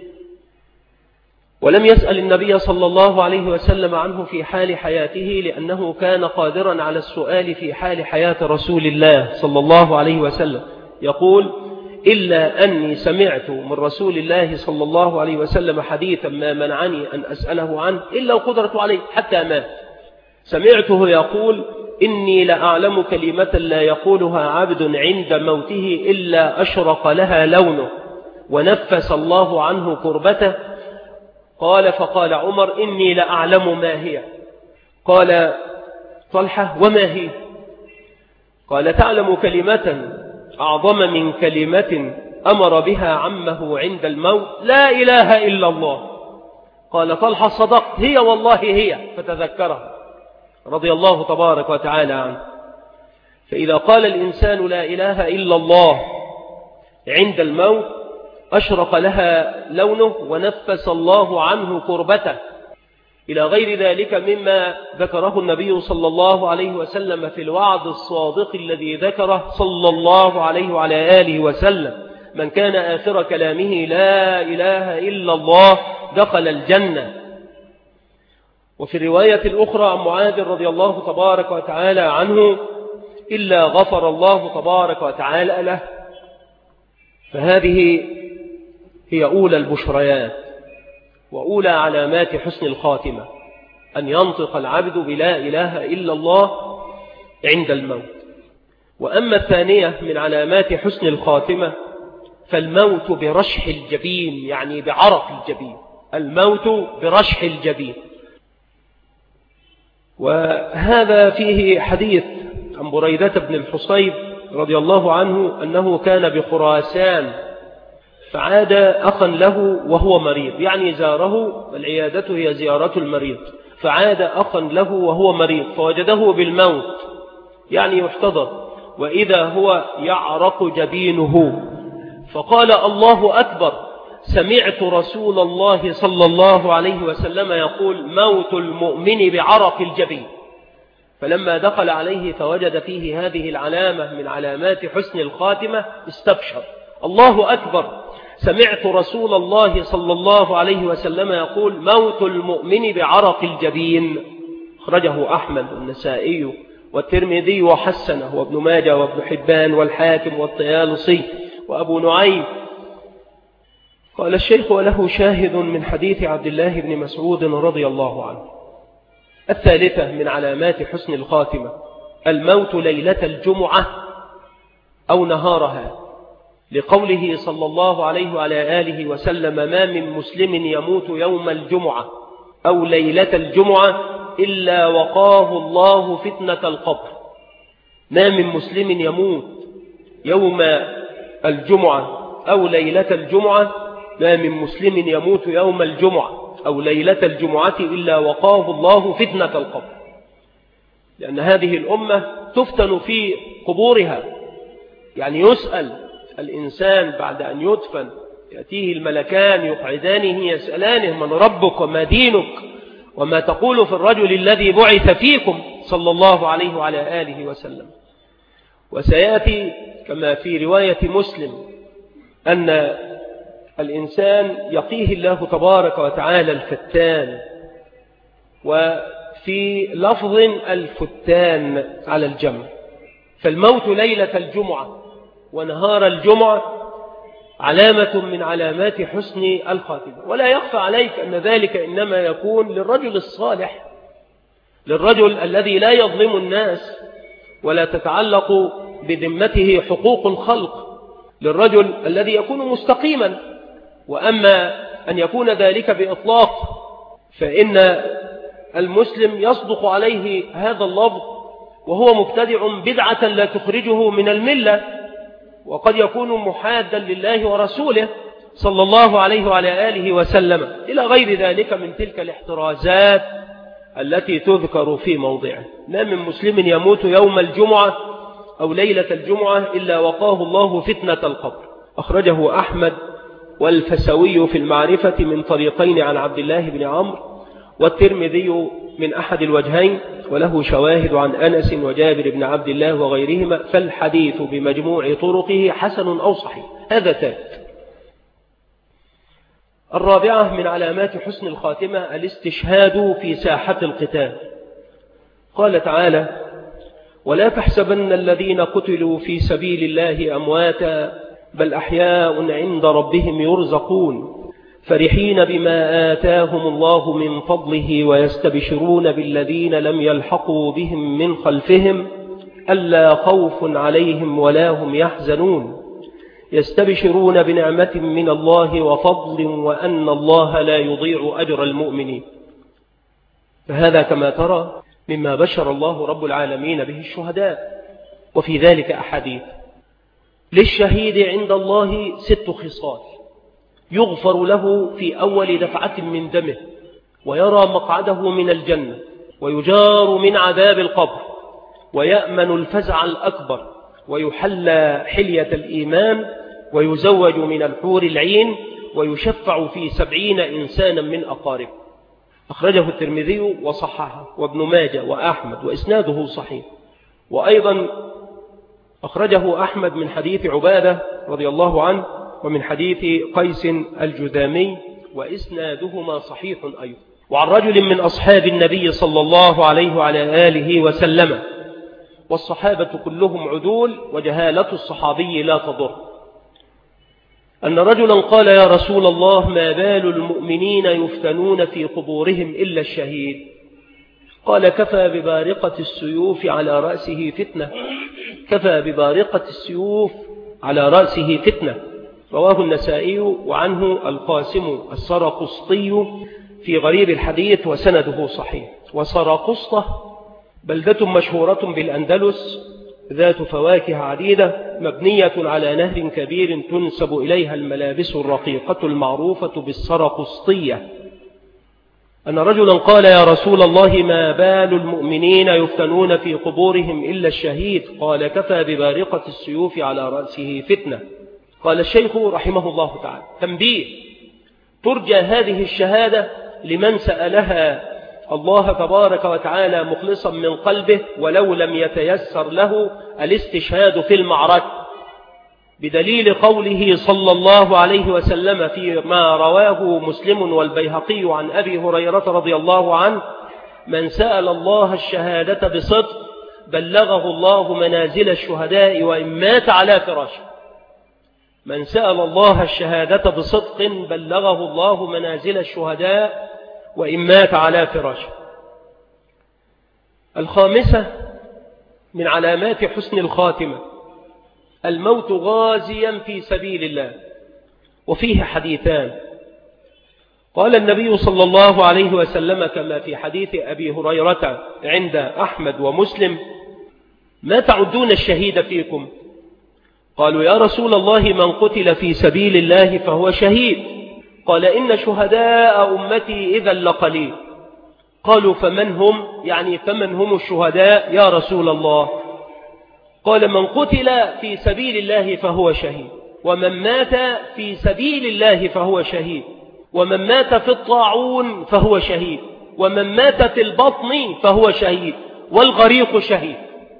ولم يسأل النبي صلى الله عليه وسلم عنه في حال حياته، لأنه كان قادرا على السؤال في حال حياة رسول الله صلى الله عليه وسلم. يقول إلا أني سمعت من رسول الله صلى الله عليه وسلم حديثا ما منعني أن أسأله عنه إلا القدرة عليه حتى مات. سمعته يقول إني لأعلم كلمة لا يقولها عبد عند موته إلا أشرق لها لونه ونفس الله عنه كربته. قال فقال عمر إني لأعلم ما هي. قال طلحة وما هي؟ قال تعلم كلمة أعظم من كلمة أمر بها عمه عند الموت لا إله إلا الله. قال طلحة صدقت، هي والله هي، فتذكرها رضي الله تبارك وتعالى عنه. فإذا قال الإنسان لا إله إلا الله عند الموت أشرق لها لونه ونفس الله عنه كربته، إلى غير ذلك مما ذكره النبي صلى الله عليه وسلم في الوعد الصادق الذي ذكره صلى الله عليه وعلى آله وسلم من كان آخر كلامه لا إله إلا الله دخل الجنة. وفي الرواية الأخرى عن معاذ رضي الله تبارك وتعالى عنه إلا غفر الله تبارك وتعالى له. فهذه هي أولى البشريات وأولى علامات حسن الخاتمة، أن ينطق العبد بلا إله إلا الله عند الموت. وأما الثانية من علامات حسن الخاتمة فالموت برشح الجبين، يعني بعرق الجبين، الموت برشح الجبين. وهذا فيه حديث عن بريدة بن الحصيب رضي الله عنه أنه كان بخراسان فعاد أخا له وهو مريض، يعني زاره، والعيادة هي زيارة المريض، فعاد أخا له وهو مريض فوجده بالموت، يعني يحتضر، وإذا هو يعرق جبينه، فقال الله أكبر، سمعت رسول الله صلى الله عليه وسلم يقول موت المؤمن بعرق الجبين. فلما دخل عليه فوجد فيه هذه العلامة من علامات حسن الخاتمة استبشر، الله أكبر، سمعت رسول الله صلى الله عليه وسلم يقول موت المؤمن بعرق الجبين. أخرجه أحمد والنسائي والترمذي وحسنه وابن ماجه وابن حبان والحاكم والطيالسي وأبو نعيم. قال الشيخ وله شاهد من حديث عبد الله بن مسعود رضي الله عنه. الثالثة من علامات حسن الخاتمة الموت ليلة الجمعة أو نهارها، لقوله صلى الله عليه وعلى آله وسلم ما من مسلم يموت يوم الجمعة أو ليلة الجمعة
إلا وقاه الله فتنة القبر. ما من مسلم يموت يوم الجمعة أو ليلة الجمعة ما من مسلم يموت يوم الجمعة أو ليلة الجمعة إلا وقاه الله فتنة القبر، لأن هذه الأمة تفتن في قبورها. يعني يسأل الإنسان بعد أن يدفن، يأتيه الملكان يقعدانه يسألانه من ربك وما دينك وما تقول في الرجل الذي بعث فيكم صلى الله عليه وعلى آله وسلم. وسيأتي كما في رواية مسلم أن الإنسان يقيه الله تبارك وتعالى الفتان، وفي لفظ الفتان على الجمع. فالموت ليلة الجمعة ونهار الجمعة علامة من علامات حسن الخاتمة. ولا يخفى عليك أن ذلك إنما يكون للرجل الصالح، للرجل الذي لا يظلم الناس ولا تتعلق بذمته حقوق الخلق، للرجل الذي يكون مستقيما. وأما أن يكون ذلك بإطلاق فإن المسلم يصدق عليه هذا اللفظ وهو مبتدع بدعة لا تخرجه من الملة، وقد يكون محادا لله ورسوله صلى الله عليه وعلى آله وسلم، إلى غير ذلك من تلك الاحترازات التي تذكر في موضعه. ما من مسلم يموت يوم الجمعة أو ليلة الجمعة إلا وقاه الله فتنة القبر. أخرجه أحمد والفسوي في المعرفة من طريقين عن عبد الله بن عمرو، والترمذي من أحد الوجهين، وله شواهد عن أنس وجابر بن عبد الله وغيرهما، فالحديث بمجموع طرقه حسن أو صحيح. هذا ثالث. الرابعة من علامات حسن الخاتمة الاستشهاد في ساحة القتال. قال تعالى: ولا تحسبن الذين قتلوا في سبيل الله أمواتا بل أحياء عند ربهم يرزقون فرحين بما آتاهم الله من فضله ويستبشرون بالذين لم يلحقوا بهم من خلفهم ألا خوف عليهم ولا هم يحزنون يستبشرون بنعمة من الله وفضل وأن الله لا يضيع أجر المؤمنين. فهذا كما ترى مما بشر الله رب العالمين به الشهداء. وفي ذلك أحاديث. للشهيد عند الله ست خصال: يغفر له في أول دفعة من دمه، ويرى مقعده من الجنة، ويجار من عذاب القبر، ويأمن الفزع الأكبر، ويحلى حلية الإيمان، ويزوج من الحور العين، ويشفع في سبعين إنسانا من أقاربه. أخرجه الترمذي وصححه وابن ماجه وأحمد وإسناده صحيح. وأيضا أخرجه أحمد من حديث عبادة رضي الله عنه ومن حديث قيس الجذامي وإسنادهما صحيح أيضا. وعن رجل من أصحاب النبي صلى الله عليه وعلى آله وسلم، والصحابة كلهم عدول وجهالة الصحابي لا تضر، أن رجلا قال: يا رسول الله، ما بال المؤمنين يفتنون في قبورهم إلا الشهيد؟ قال: كفى ببارقة السيوف على رأسه فتنة، كفى ببارقة السيوف على رأسه فتنة. رواه النسائي وعنه القاسم السرقسطي في غريب الحديث وسنده صحيح. وسرقسطة بلدة مشهورة بالأندلس ذات فواكه عديدة مبنية على نهر كبير تنسب إليها الملابس الرقيقة المعروفة بالسرقسطية. أن رجلا قال: يا رسول الله، ما بال المؤمنين يفتنون في قبورهم إلا الشهيد؟ قال: كفى ببارقة السيوف على رأسه فتنة. قال الشيخ رحمه الله تعالى: تنبيه: ترجى هذه الشهادة لمن سألها الله تبارك وتعالى مخلصا من قلبه ولو لم يتيسر له الاستشهاد في المعركة، بدليل قوله صلى الله عليه وسلم فيما رواه مسلم والبيهقي عن أبي هريرة رضي الله عنه: من سأل الله الشهادة بصدق بلغه الله منازل الشهداء وإن مات على فراشه. من سأل الله الشهادة بصدق بلغه الله منازل الشهداء وإن مات على فراشه. الخامسة من علامات حسن الخاتمة الموت غازيا في سبيل الله. وفيه حديثان: قال النبي صلى الله عليه وسلم كما في حديث أبي هريرة عند أحمد ومسلم: ما تعدون الشهيد فيكم؟ قالوا: يا رسول الله من قتل في سبيل الله فهو شهيد. قال: إن شهداء أمتي إذا لقليل. قالوا: فمن هم؟ يعني فمن هم الشهداء يا رسول الله؟ قال: من قتل في سبيل الله فهو شهيد، ومن مات في سبيل الله فهو شهيد، ومن مات في الطاعون فهو شهيد، ومن مات في البطن فهو شهيد، والغريق شهيد.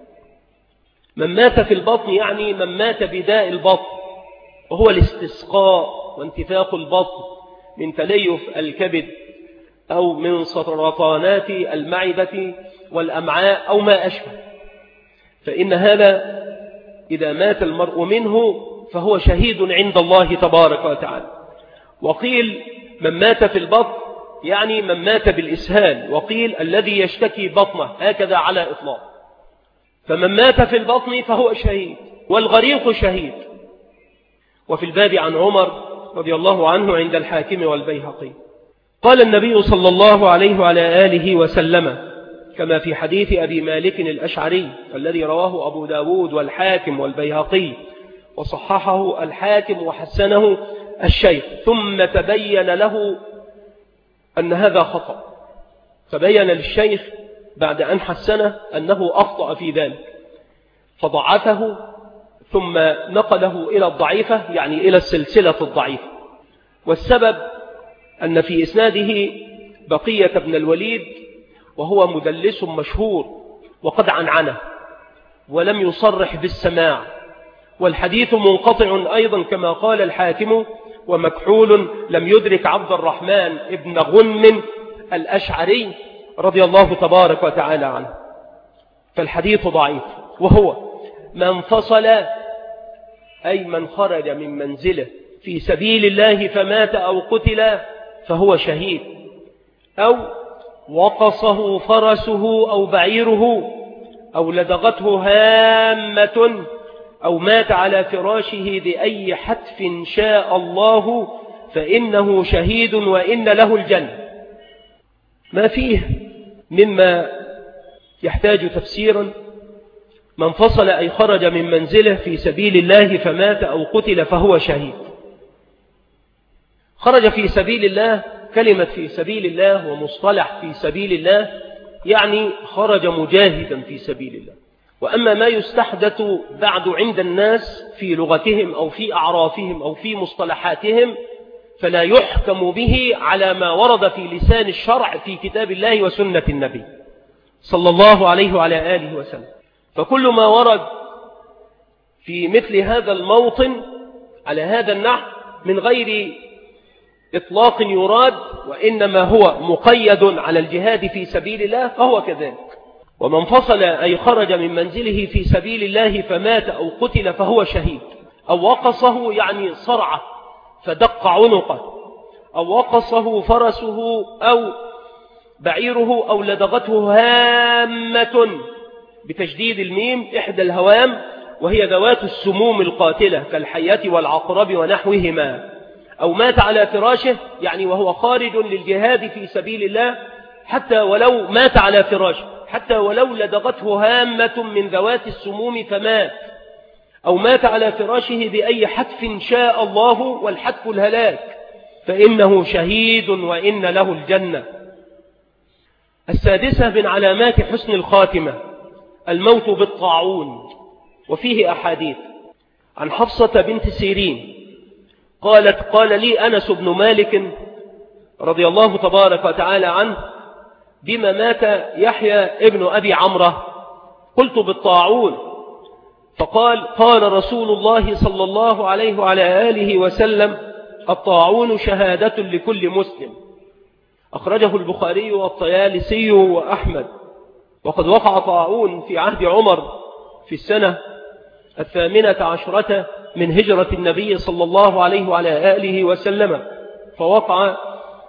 من مات في البطن يعني من مات بداء البطن، وهو الاستسقاء وانتفاخ البطن من تليف الكبد أو من سرطانات المعدة والأمعاء أو ما أشبه، فإن هذا إذا مات المرء منه فهو شهيد عند الله تبارك وتعالى. وقيل من مات في البطن يعني من مات بالإسهال، وقيل الذي يشتكي بطنه، هكذا على إطلاق. فمن مات في البطن فهو شهيد، والغريق شهيد. وفي الباب عن عمر رضي الله عنه عند الحاكم والبيهقي قال النبي صلى الله عليه وعلى آله وسلم كما في حديث أبي مالك الأشعري الذي رواه أبو داود والحاكم والبيهقي وصححه الحاكم وحسنه الشيخ: ثم تبين له أن هذا خطأ، تبين للشيخ بعد أن حسنه أنه أخطأ في ذلك، فضعفه ثم نقله إلى الضعيفة، يعني إلى السلسلة الضعيفة. والسبب أن في إسناده بقية بن الوليد، وهو مدلس مشهور وقد عنعنه ولم يصرح بالسماع، والحديث منقطع أيضا كما قال الحاكم، ومكحول لم يدرك عبد الرحمن ابن غنم الأشعري رضي الله تبارك وتعالى عنه، فالحديث ضعيف. وهو من فصل أي من خرج من منزله في سبيل الله فمات أو قتل فهو شهيد، أو وقصه فرسه أو بعيره، أو لدغته هامة، أو مات على فراشه بأي حتف شاء الله فإنه شهيد وإن له الجنة. ما فيه مما يحتاج تفسيرا. من فصل أي خرج من منزله في سبيل الله فمات أو قتل فهو شهيد. خرج في سبيل الله، كلمة في سبيل الله ومصطلح في سبيل الله يعني خرج مجاهدا في سبيل الله. وأما ما يستحدث بعد عند الناس في لغتهم أو في أعرافهم أو في مصطلحاتهم فلا يحكم به على ما ورد في لسان الشرع في كتاب الله وسنة النبي صلى الله عليه وعلى آله وسلم. فكل ما ورد في مثل هذا الموطن على هذا النحو من غير إطلاق يراد، وإنما هو مقيد على الجهاد في سبيل الله فهو كذلك. ومن فصل أي خرج من منزله في سبيل الله فمات أو قتل فهو شهيد، أو وقصه يعني صرعه فدق عنقه، أو وقصه فرسه أو بعيره، أو لدغته هامة بتشديد الميم إحدى الهوام، وهي ذوات السموم القاتلة كالحية والعقرب ونحوهما، أو مات على فراشه يعني وهو خارج للجهاد في سبيل الله، حتى ولو مات على فراشه، حتى ولو لدغته هامة من ذوات السموم فمات، أو مات على فراشه بأي حتف شاء الله، والحتف الهلاك، فإنه شهيد وإن له الجنة. السادسة من علامات حسن الخاتمة الموت بالطاعون، وفيه أحاديث. عن حفصة بنت سيرين قالت: قال لي أنس بن مالك رضي الله تبارك وتعالى عنه: بما مات يحيى ابن أبي عمرة؟ قلت: بالطاعون. فقال: قال رسول الله صلى الله عليه وعلى آله وسلم: الطاعون شهادة لكل مسلم. أخرجه البخاري والطيالسي وأحمد. وقد وقع طاعون في عهد عمر في السنة الثامنة عشرة من هجرة النبي صلى الله عليه وعلى آله وسلم، فوقع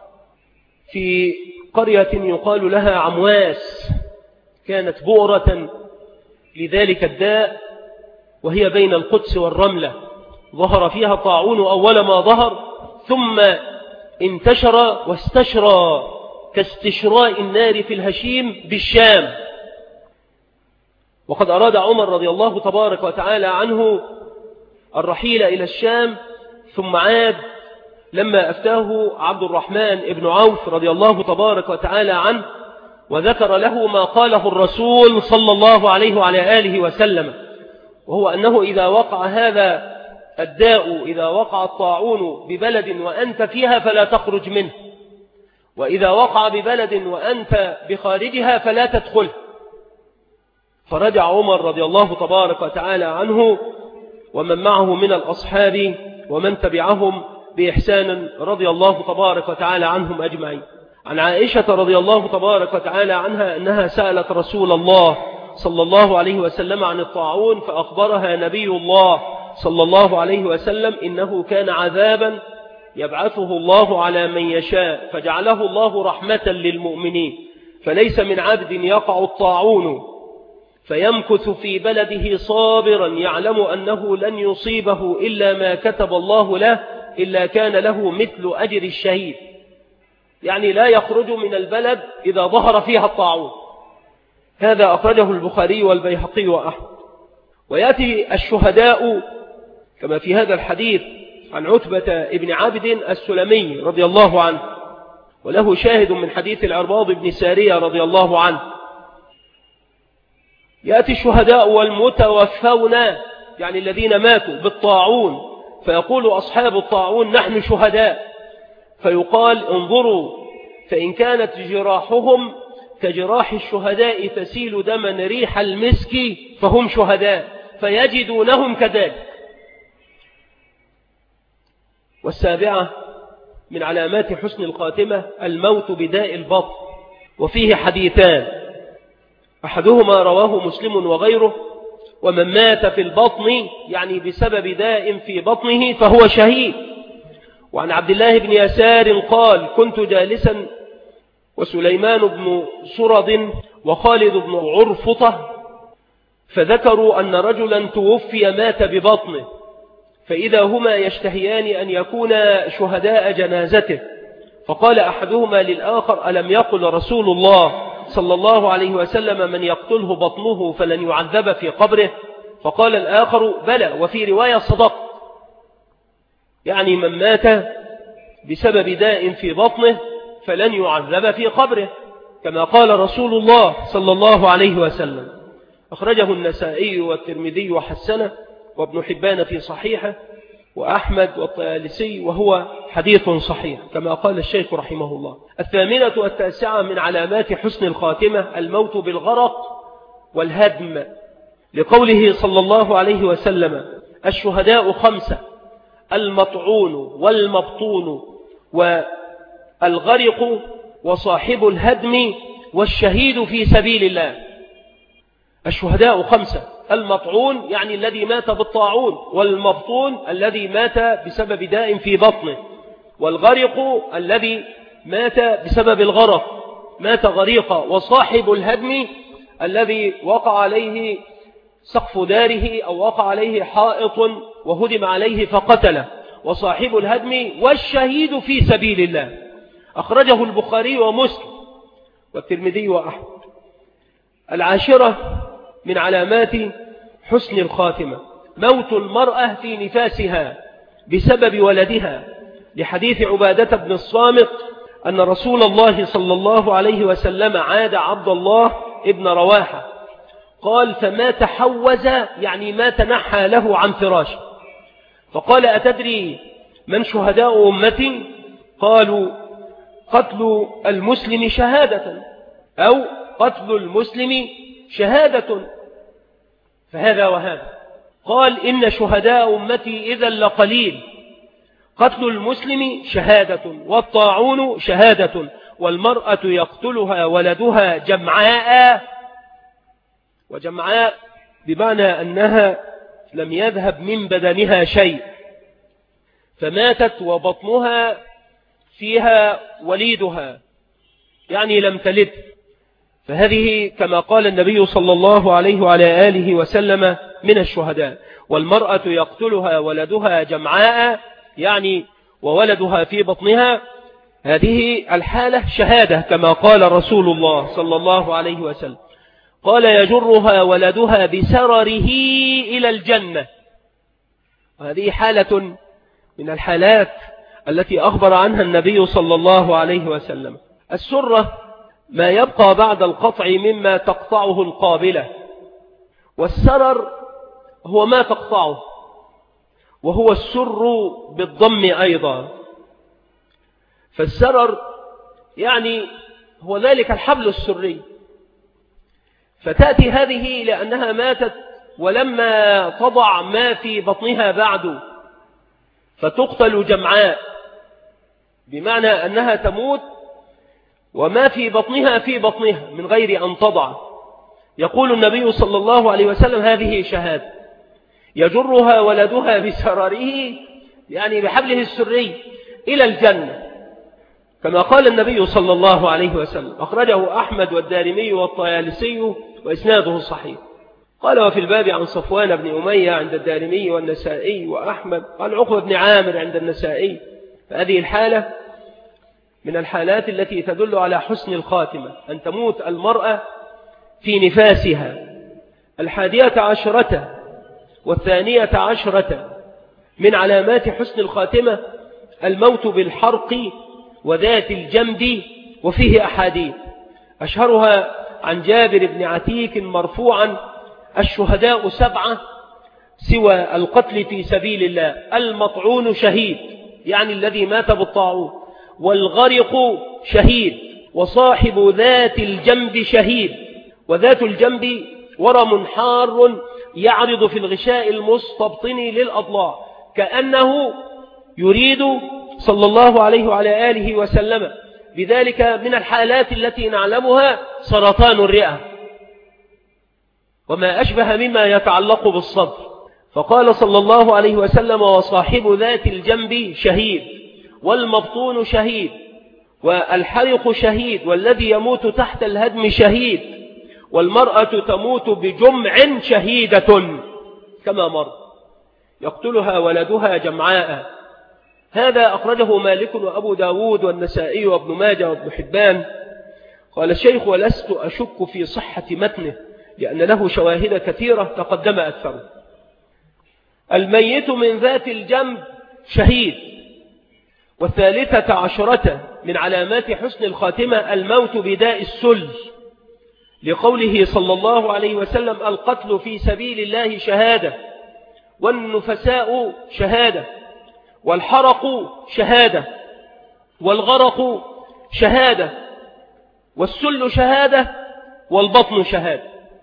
في قرية يقال لها عمواس، كانت بؤرة لذلك الداء، وهي بين القدس والرملة. ظهر فيها طاعون أول ما ظهر، ثم انتشر واستشرى كاستشراء النار في الهشيم بالشام. وقد أراد عمر رضي الله تبارك وتعالى عنه الرحيل إلى الشام، ثم عاد لما أفتاه عبد الرحمن بن عوف رضي الله تبارك وتعالى عنه وذكر له ما قاله الرسول صلى الله عليه وعلى آله وسلم، وهو أنه إذا وقع هذا الداء، إذا وقع الطاعون ببلد وأنت فيها فلا تخرج منه، وإذا وقع ببلد وأنت بخارجها فلا تدخل. فرجع عمر رضي الله تبارك وتعالى عنه ومن معه من الأصحاب ومن تبعهم بإحسان رضي الله تبارك وتعالى عنهم أجمعين. عن عائشة رضي الله تبارك وتعالى عنها أنها سألت رسول الله صلى الله عليه وسلم عن الطاعون، فأخبرها نبي الله صلى الله عليه وسلم إنه كان عذابا يبعثه الله على من يشاء، فجعله الله رحمة للمؤمنين، فليس من عبد يقع الطاعون فيمكث في بلده صابرا يعلم أنه لن يصيبه إلا ما كتب الله له إلا كان له مثل أجر الشهيد، يعني لا يخرج من البلد إذا ظهر فيها الطاعون. هذا أخرجه البخاري والبيهقي وأحمد. ويأتي الشهداء كما في هذا الحديث عن عتبة ابن عبد السلمي رضي الله عنه، وله شاهد من حديث العرباض بن سارية رضي الله عنه. يأتي الشهداء والمتوفون، يعني الذين ماتوا بالطاعون، فيقول أصحاب الطاعون نحن شهداء، فيقال انظروا فإن كانت جراحهم كجراح الشهداء تسيل دما ريح المسك فهم شهداء، فيجدونهم كذلك. والسابعة من علامات حسن الخاتمة الموت بداء البطن، وفيه حديثان، أحدهما رواه مسلم وغيره: ومن مات في البطن يعني بسبب داء في بطنه فهو شهيد. وعن عبد الله بن يسار قال: كنت جالسا وسليمان بن سرد وخالد بن عرفطة، فذكروا أن رجلا توفي مات ببطنه، فإذا هما يشتهيان أن يكونا شهداء جنازته، فقال أحدهما للآخر: ألم يقل رسول الله صلى الله عليه وسلم من يقتله بطنه فلن يعذب في قبره؟ فقال الآخر: بلى، وفي رواية صدق، يعني من مات بسبب داء في بطنه فلن يعذب في قبره، كما قال رسول الله صلى الله عليه وسلم. أخرجه النسائي والترمذي وحسنه، وابن حبان في صحيحه، وأحمد والطيالسي، وهو حديث صحيح كما قال الشيخ رحمه الله. الثامنة والتاسعة من علامات حسن الخاتمة الموت بالغرق والهدم، لقوله صلى الله عليه وسلم: الشهداء خمسة: المطعون والمبطون والغرق وصاحب الهدم والشهيد في سبيل الله. الشهداء خمسة: المطعون يعني الذي مات بالطاعون، والمبطون الذي مات بسبب داء في بطنه، والغرق الذي مات بسبب الغرق مات غريقا، وصاحب الهدم الذي وقع عليه سقف داره أو وقع عليه حائط وهدم عليه فقتله، وصاحب الهدم والشهيد في سبيل الله. أخرجه البخاري ومسلم والترمذي وأحمد. العاشرة من علامات حسن الخاتمة موت المرأة في نفاسها بسبب ولدها، لحديث عبادة بن الصامت أن رسول الله صلى الله عليه وسلم عاد عبد الله ابن رواحة، قال: فما تحوز يعني ما تنحى له عن فراشه، فقال: أتدري من شهداء أمتي؟ قالوا: قتل المسلم شهادة، أو قتل المسلم شهادة، فهذا وهذا. قال: إن شهداء أمتي إذا لقليل، قتل المسلم شهادة، والطاعون شهادة، والمرأة يقتلها ولدها جمعاء، وجمعاء بمعنى أنها لم يذهب من بدنها شيء، فماتت وبطنها فيها وليدها، يعني لم تلد، فهذه كما قال النبي صلى الله عليه وعلى آله وسلم من الشهداء. والمرأة يقتلها ولدها جمعاء، يعني وولدها في بطنها، هذه الحالة شهادة كما قال رسول الله صلى الله عليه وسلم، قال يجرها ولدها بسرره إلى الجنة. وهذه حالة من الحالات التي أخبر عنها النبي صلى الله عليه وسلم. السرة ما يبقى بعد القطع مما تقطعه القابلة، والسرر هو ما تقطعه، وهو السر بالضم أيضا. فالسرر يعني هو ذلك الحبل السري، فتأتي هذه لأنها ماتت ولما تضع ما في بطنها بعد، فتقتل جمعاء، بمعنى أنها تموت وما في بطنها في بطنها من غير أن تضع. يقول النبي صلى الله عليه وسلم هذه شهادة، يجرها ولدها بسرره يعني بحبله السري إلى الجنة، كما قال النبي صلى الله عليه وسلم. أخرجه أحمد والدارمي والطيالسي وإسناده صحيح. قال وفي الباب عن صفوان بن أمية عند الدارمي والنسائي وأحمد، قال عقبة بن عامر عند النسائي. فهذه الحالة من الحالات التي تدل على حسن الخاتمة، أن تموت المرأة في نفاسها. الحادية عشرة والثانية عشرة من علامات حسن الخاتمة الموت بالحرق وذات الجنب، وفيه أحاديث أشهرها عن جابر بن عتيك مرفوعا: الشهداء سبعة سوى القتل في سبيل الله، المطعون شهيد يعني الذي مات بالطاعون، والغرق شهيد، وصاحب ذات الجنب شهيد. وذات الجنب ورم حار يعرض في الغشاء المستبطن للأضلاع، كأنه يريد صلى الله عليه وعلى آله وسلم بذلك من الحالات التي نعلمها سرطان الرئة وما أشبه مما يتعلق بالصدر. فقال صلى الله عليه وسلم: وصاحب ذات الجنب شهيد، والمبطون شهيد، والحرق شهيد، والذي يموت تحت الهدم شهيد، والمرأة تموت بجمع شهيدة كما مر، يقتلها ولدها جمعاء. هذا أخرجه مالك وأبو داود والنسائي وابن ماجه وابن حبان. قال الشيخ: ولست أشك في صحة متنه لأن له شواهد كثيرة تقدم أكثر. الميت من ذات الجنب شهيد. والثالثة عشرة من علامات حسن الخاتمة الموت بداء السل، لقوله صلى الله عليه وسلم: القتل في سبيل الله شهادة، والنفساء شهادة، والحرق شهادة، والغرق شهادة، والسل شهادة، والبطن شهادة.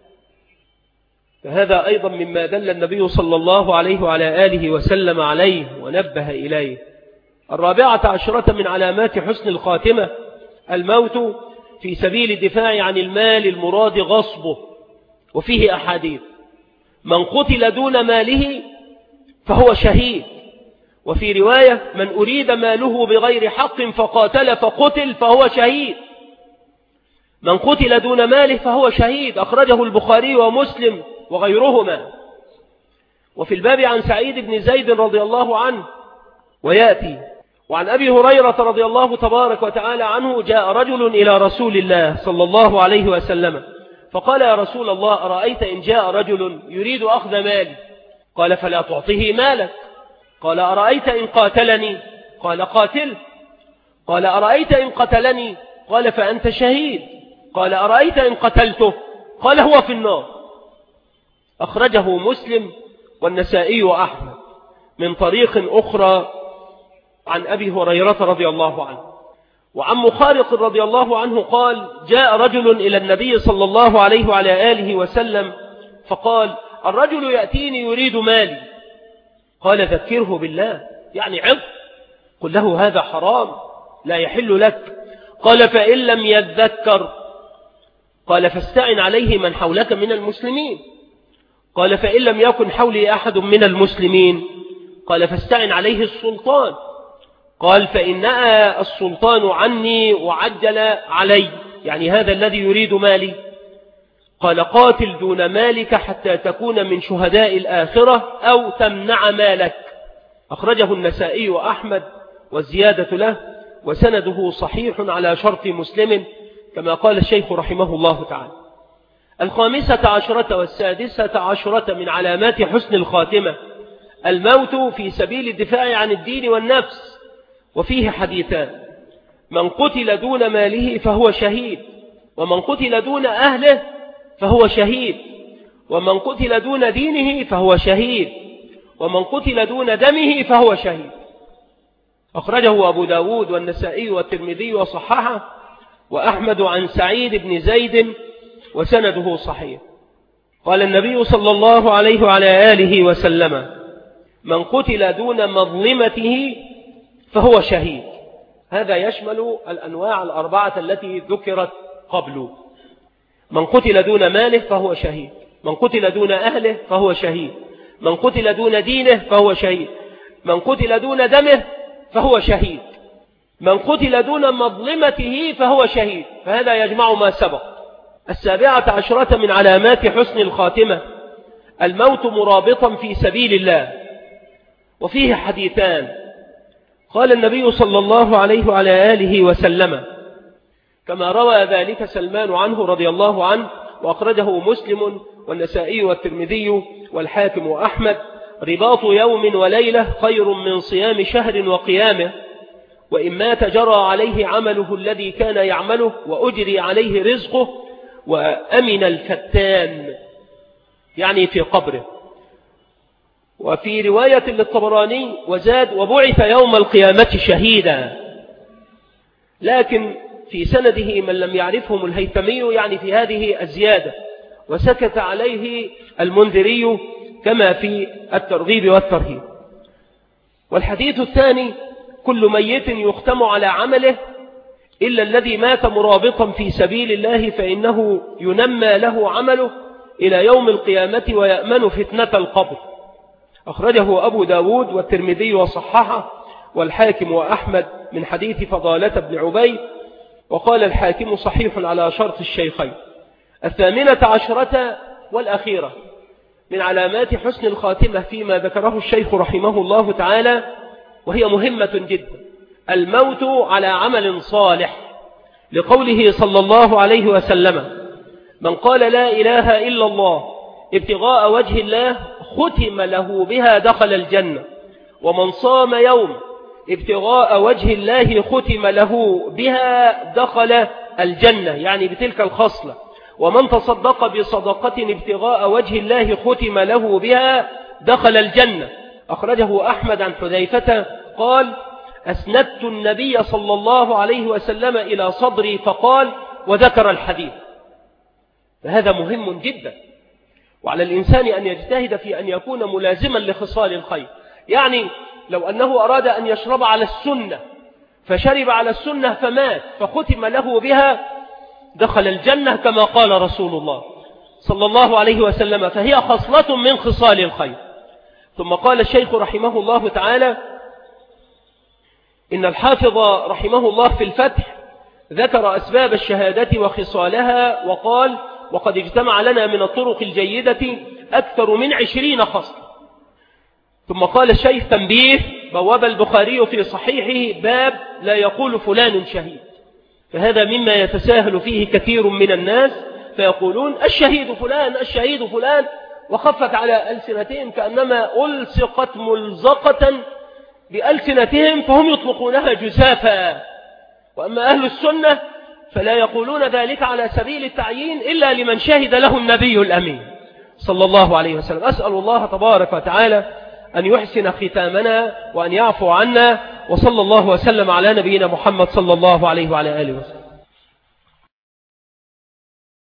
فهذا أيضا مما دل النبي صلى الله عليه وعلى آله وسلم عليه ونبه إليه. الرابعة عشرة من علامات حسن الخاتمة الموت في سبيل الدفاع عن المال المراد غصبه، وفيه أحاديث: من قتل دون ماله فهو شهيد، وفي رواية: من أريد ماله بغير حق فقاتل فقتل فهو شهيد. من قتل دون ماله فهو شهيد، أخرجه البخاري ومسلم وغيرهما. وفي الباب عن سعيد بن زيد رضي الله عنه ويأتي: وعن أبي هريرة رضي الله تبارك وتعالى عنه: جاء رجل إلى رسول الله صلى الله عليه وسلم فقال: يا رسول الله، أرأيت إن جاء رجل يريد أخذ مالي؟ قال: فلا تعطيه مالك. قال: أرأيت إن قاتلني؟ قال: قاتل. قال: أرأيت إن قتلني؟ قال: فأنت شهيد. قال: أرأيت إن قتلته؟ قال: هو في النار. أخرجه مسلم والنسائي وأحمد من طريق أخرى عن أبي هريرة رضي الله عنه. وعن مخارق رضي الله عنه قال: جاء رجل إلى النبي صلى الله عليه وعلى آله وسلم فقال: الرجل يأتيني يريد مالي. قال: ذكره بالله، يعني عظ، قل له هذا حرام لا يحل لك. قال: فإن لم يذكر؟ قال: فاستعن عليه من حولك من المسلمين. قال: فإن لم يكن حولي أحد من المسلمين؟ قال: فاستعن عليه السلطان. قال: فإن نأى السلطان عني وعجل علي، يعني هذا الذي يريد مالي. قال: قاتل دون مالك حتى تكون من شهداء الآخرة أو تمنع مالك. أخرجه النسائي وأحمد والزيادة له. وسنده صحيح على شرط مسلم كما قال الشيخ رحمه الله تعالى. الخامسة عشرة والسادسة عشرة من علامات حسن الخاتمة الموت في سبيل الدفاع عن الدين والنفس، وفيه حديثان: من قتل دون ماله فهو شهيد، ومن قتل دون أهله فهو شهيد، ومن قتل دون دينه فهو شهيد، ومن قتل دون دمه فهو شهيد. أخرجه أبو داود والنسائي والترمذي وصححه، وأحمد عن سعيد بن زيد وسنده صحيح. قال النبي صلى الله عليه وعلى آله وسلم: من قتل دون مظلمته فهو شهيد. هذا يشمل الأنواع الأربعة التي ذكرت قبل. من قتل دون ماله فهو شهيد، من قتل دون أهله فهو شهيد، من قتل دون دينه فهو شهيد، من قتل دون دمه فهو شهيد، من قتل دون مظلمته فهو شهيد. فهذا يجمع ما سبق. السابعة عشرة من علامات حسن الخاتمة الموت مرابطا في سبيل الله، وفيه حديثان. قال النبي صلى الله عليه وعلى آله وسلم كما روى ذلك سلمان عنه رضي الله عنه، وأخرجه مسلم والنسائي والترمذي والحاكم وأحمد: رباط يوم وليلة خير من صيام شهر وقيامه، وإن مات جرى عليه عمله الذي كان يعمله وأجري عليه رزقه وأمن الفتان، يعني في قبره. وفي رواية للطبراني وزاد: وبعث يوم القيامة شهيدا. لكن في سنده من لم يعرفهم الهيثمي، يعني في هذه الزيادة، وسكت عليه المنذري كما في الترغيب والترهيب. والحديث الثاني: كل ميت يختم على عمله إلا الذي مات مرابطا في سبيل الله فإنه ينمى له عمله إلى يوم القيامة ويأمن فتنة القبر. أخرجه أبو داود والترمذي وصححه والحاكم وأحمد من حديث فضالة بن عبيد، وقال الحاكم صحيح على شرط الشيخين. الثامنة عشرة والأخيرة من علامات حسن الخاتمة فيما ذكره الشيخ رحمه الله تعالى، وهي مهمة جدا: الموت على عمل صالح، لقوله صلى الله عليه وسلم: من قال لا إله إلا الله ابتغاء وجه الله ختم له بها دخل الجنة، ومن صام يوم ابتغاء وجه الله ختم له بها دخل الجنة، يعني بتلك الخصلة، ومن تصدق بصدقة ابتغاء وجه الله ختم له بها دخل الجنة. أخرجه أحمد عن حذيفة قال: أسندت النبي صلى الله عليه وسلم إلى صدري فقال، وذكر الحديث. فهذا مهم جدا، وعلى الإنسان أن يجتهد في أن يكون ملازما لخصال الخير. يعني لو أنه أراد أن يشرب على السنة فشرب على السنة فمات فختم له بها دخل الجنة كما قال رسول الله صلى الله عليه وسلم، فهي خصلة من خصال الخير. ثم قال الشيخ رحمه الله تعالى: إن الحافظ رحمه الله في الفتح ذكر أسباب الشهادة وخصالها وقال: وقد اجتمع لنا من الطرق الجيدة أكثر من عشرين خصلة. ثم قال الشيخ: تنبيه: بواب البخاري في صحيحه باب لا يقول فلان شهيد، فهذا مما يتساهل فيه كثير من الناس، فيقولون الشهيد فلان الشهيد فلان، وخفت على ألسنتهم كأنما ألصقت ملزقة بألسنتهم، فهم يطلقونها جزافا. وأما أهل السنة فلا يقولون ذلك على سبيل التعيين إلا لمن شهد له النبي الأمين صلى الله عليه وسلم. أسأل الله تبارك وتعالى أن يحسن ختامنا وأن يعفو عنا، وصلى الله وسلم على نبينا محمد صلى الله عليه وعلى آله وسلم.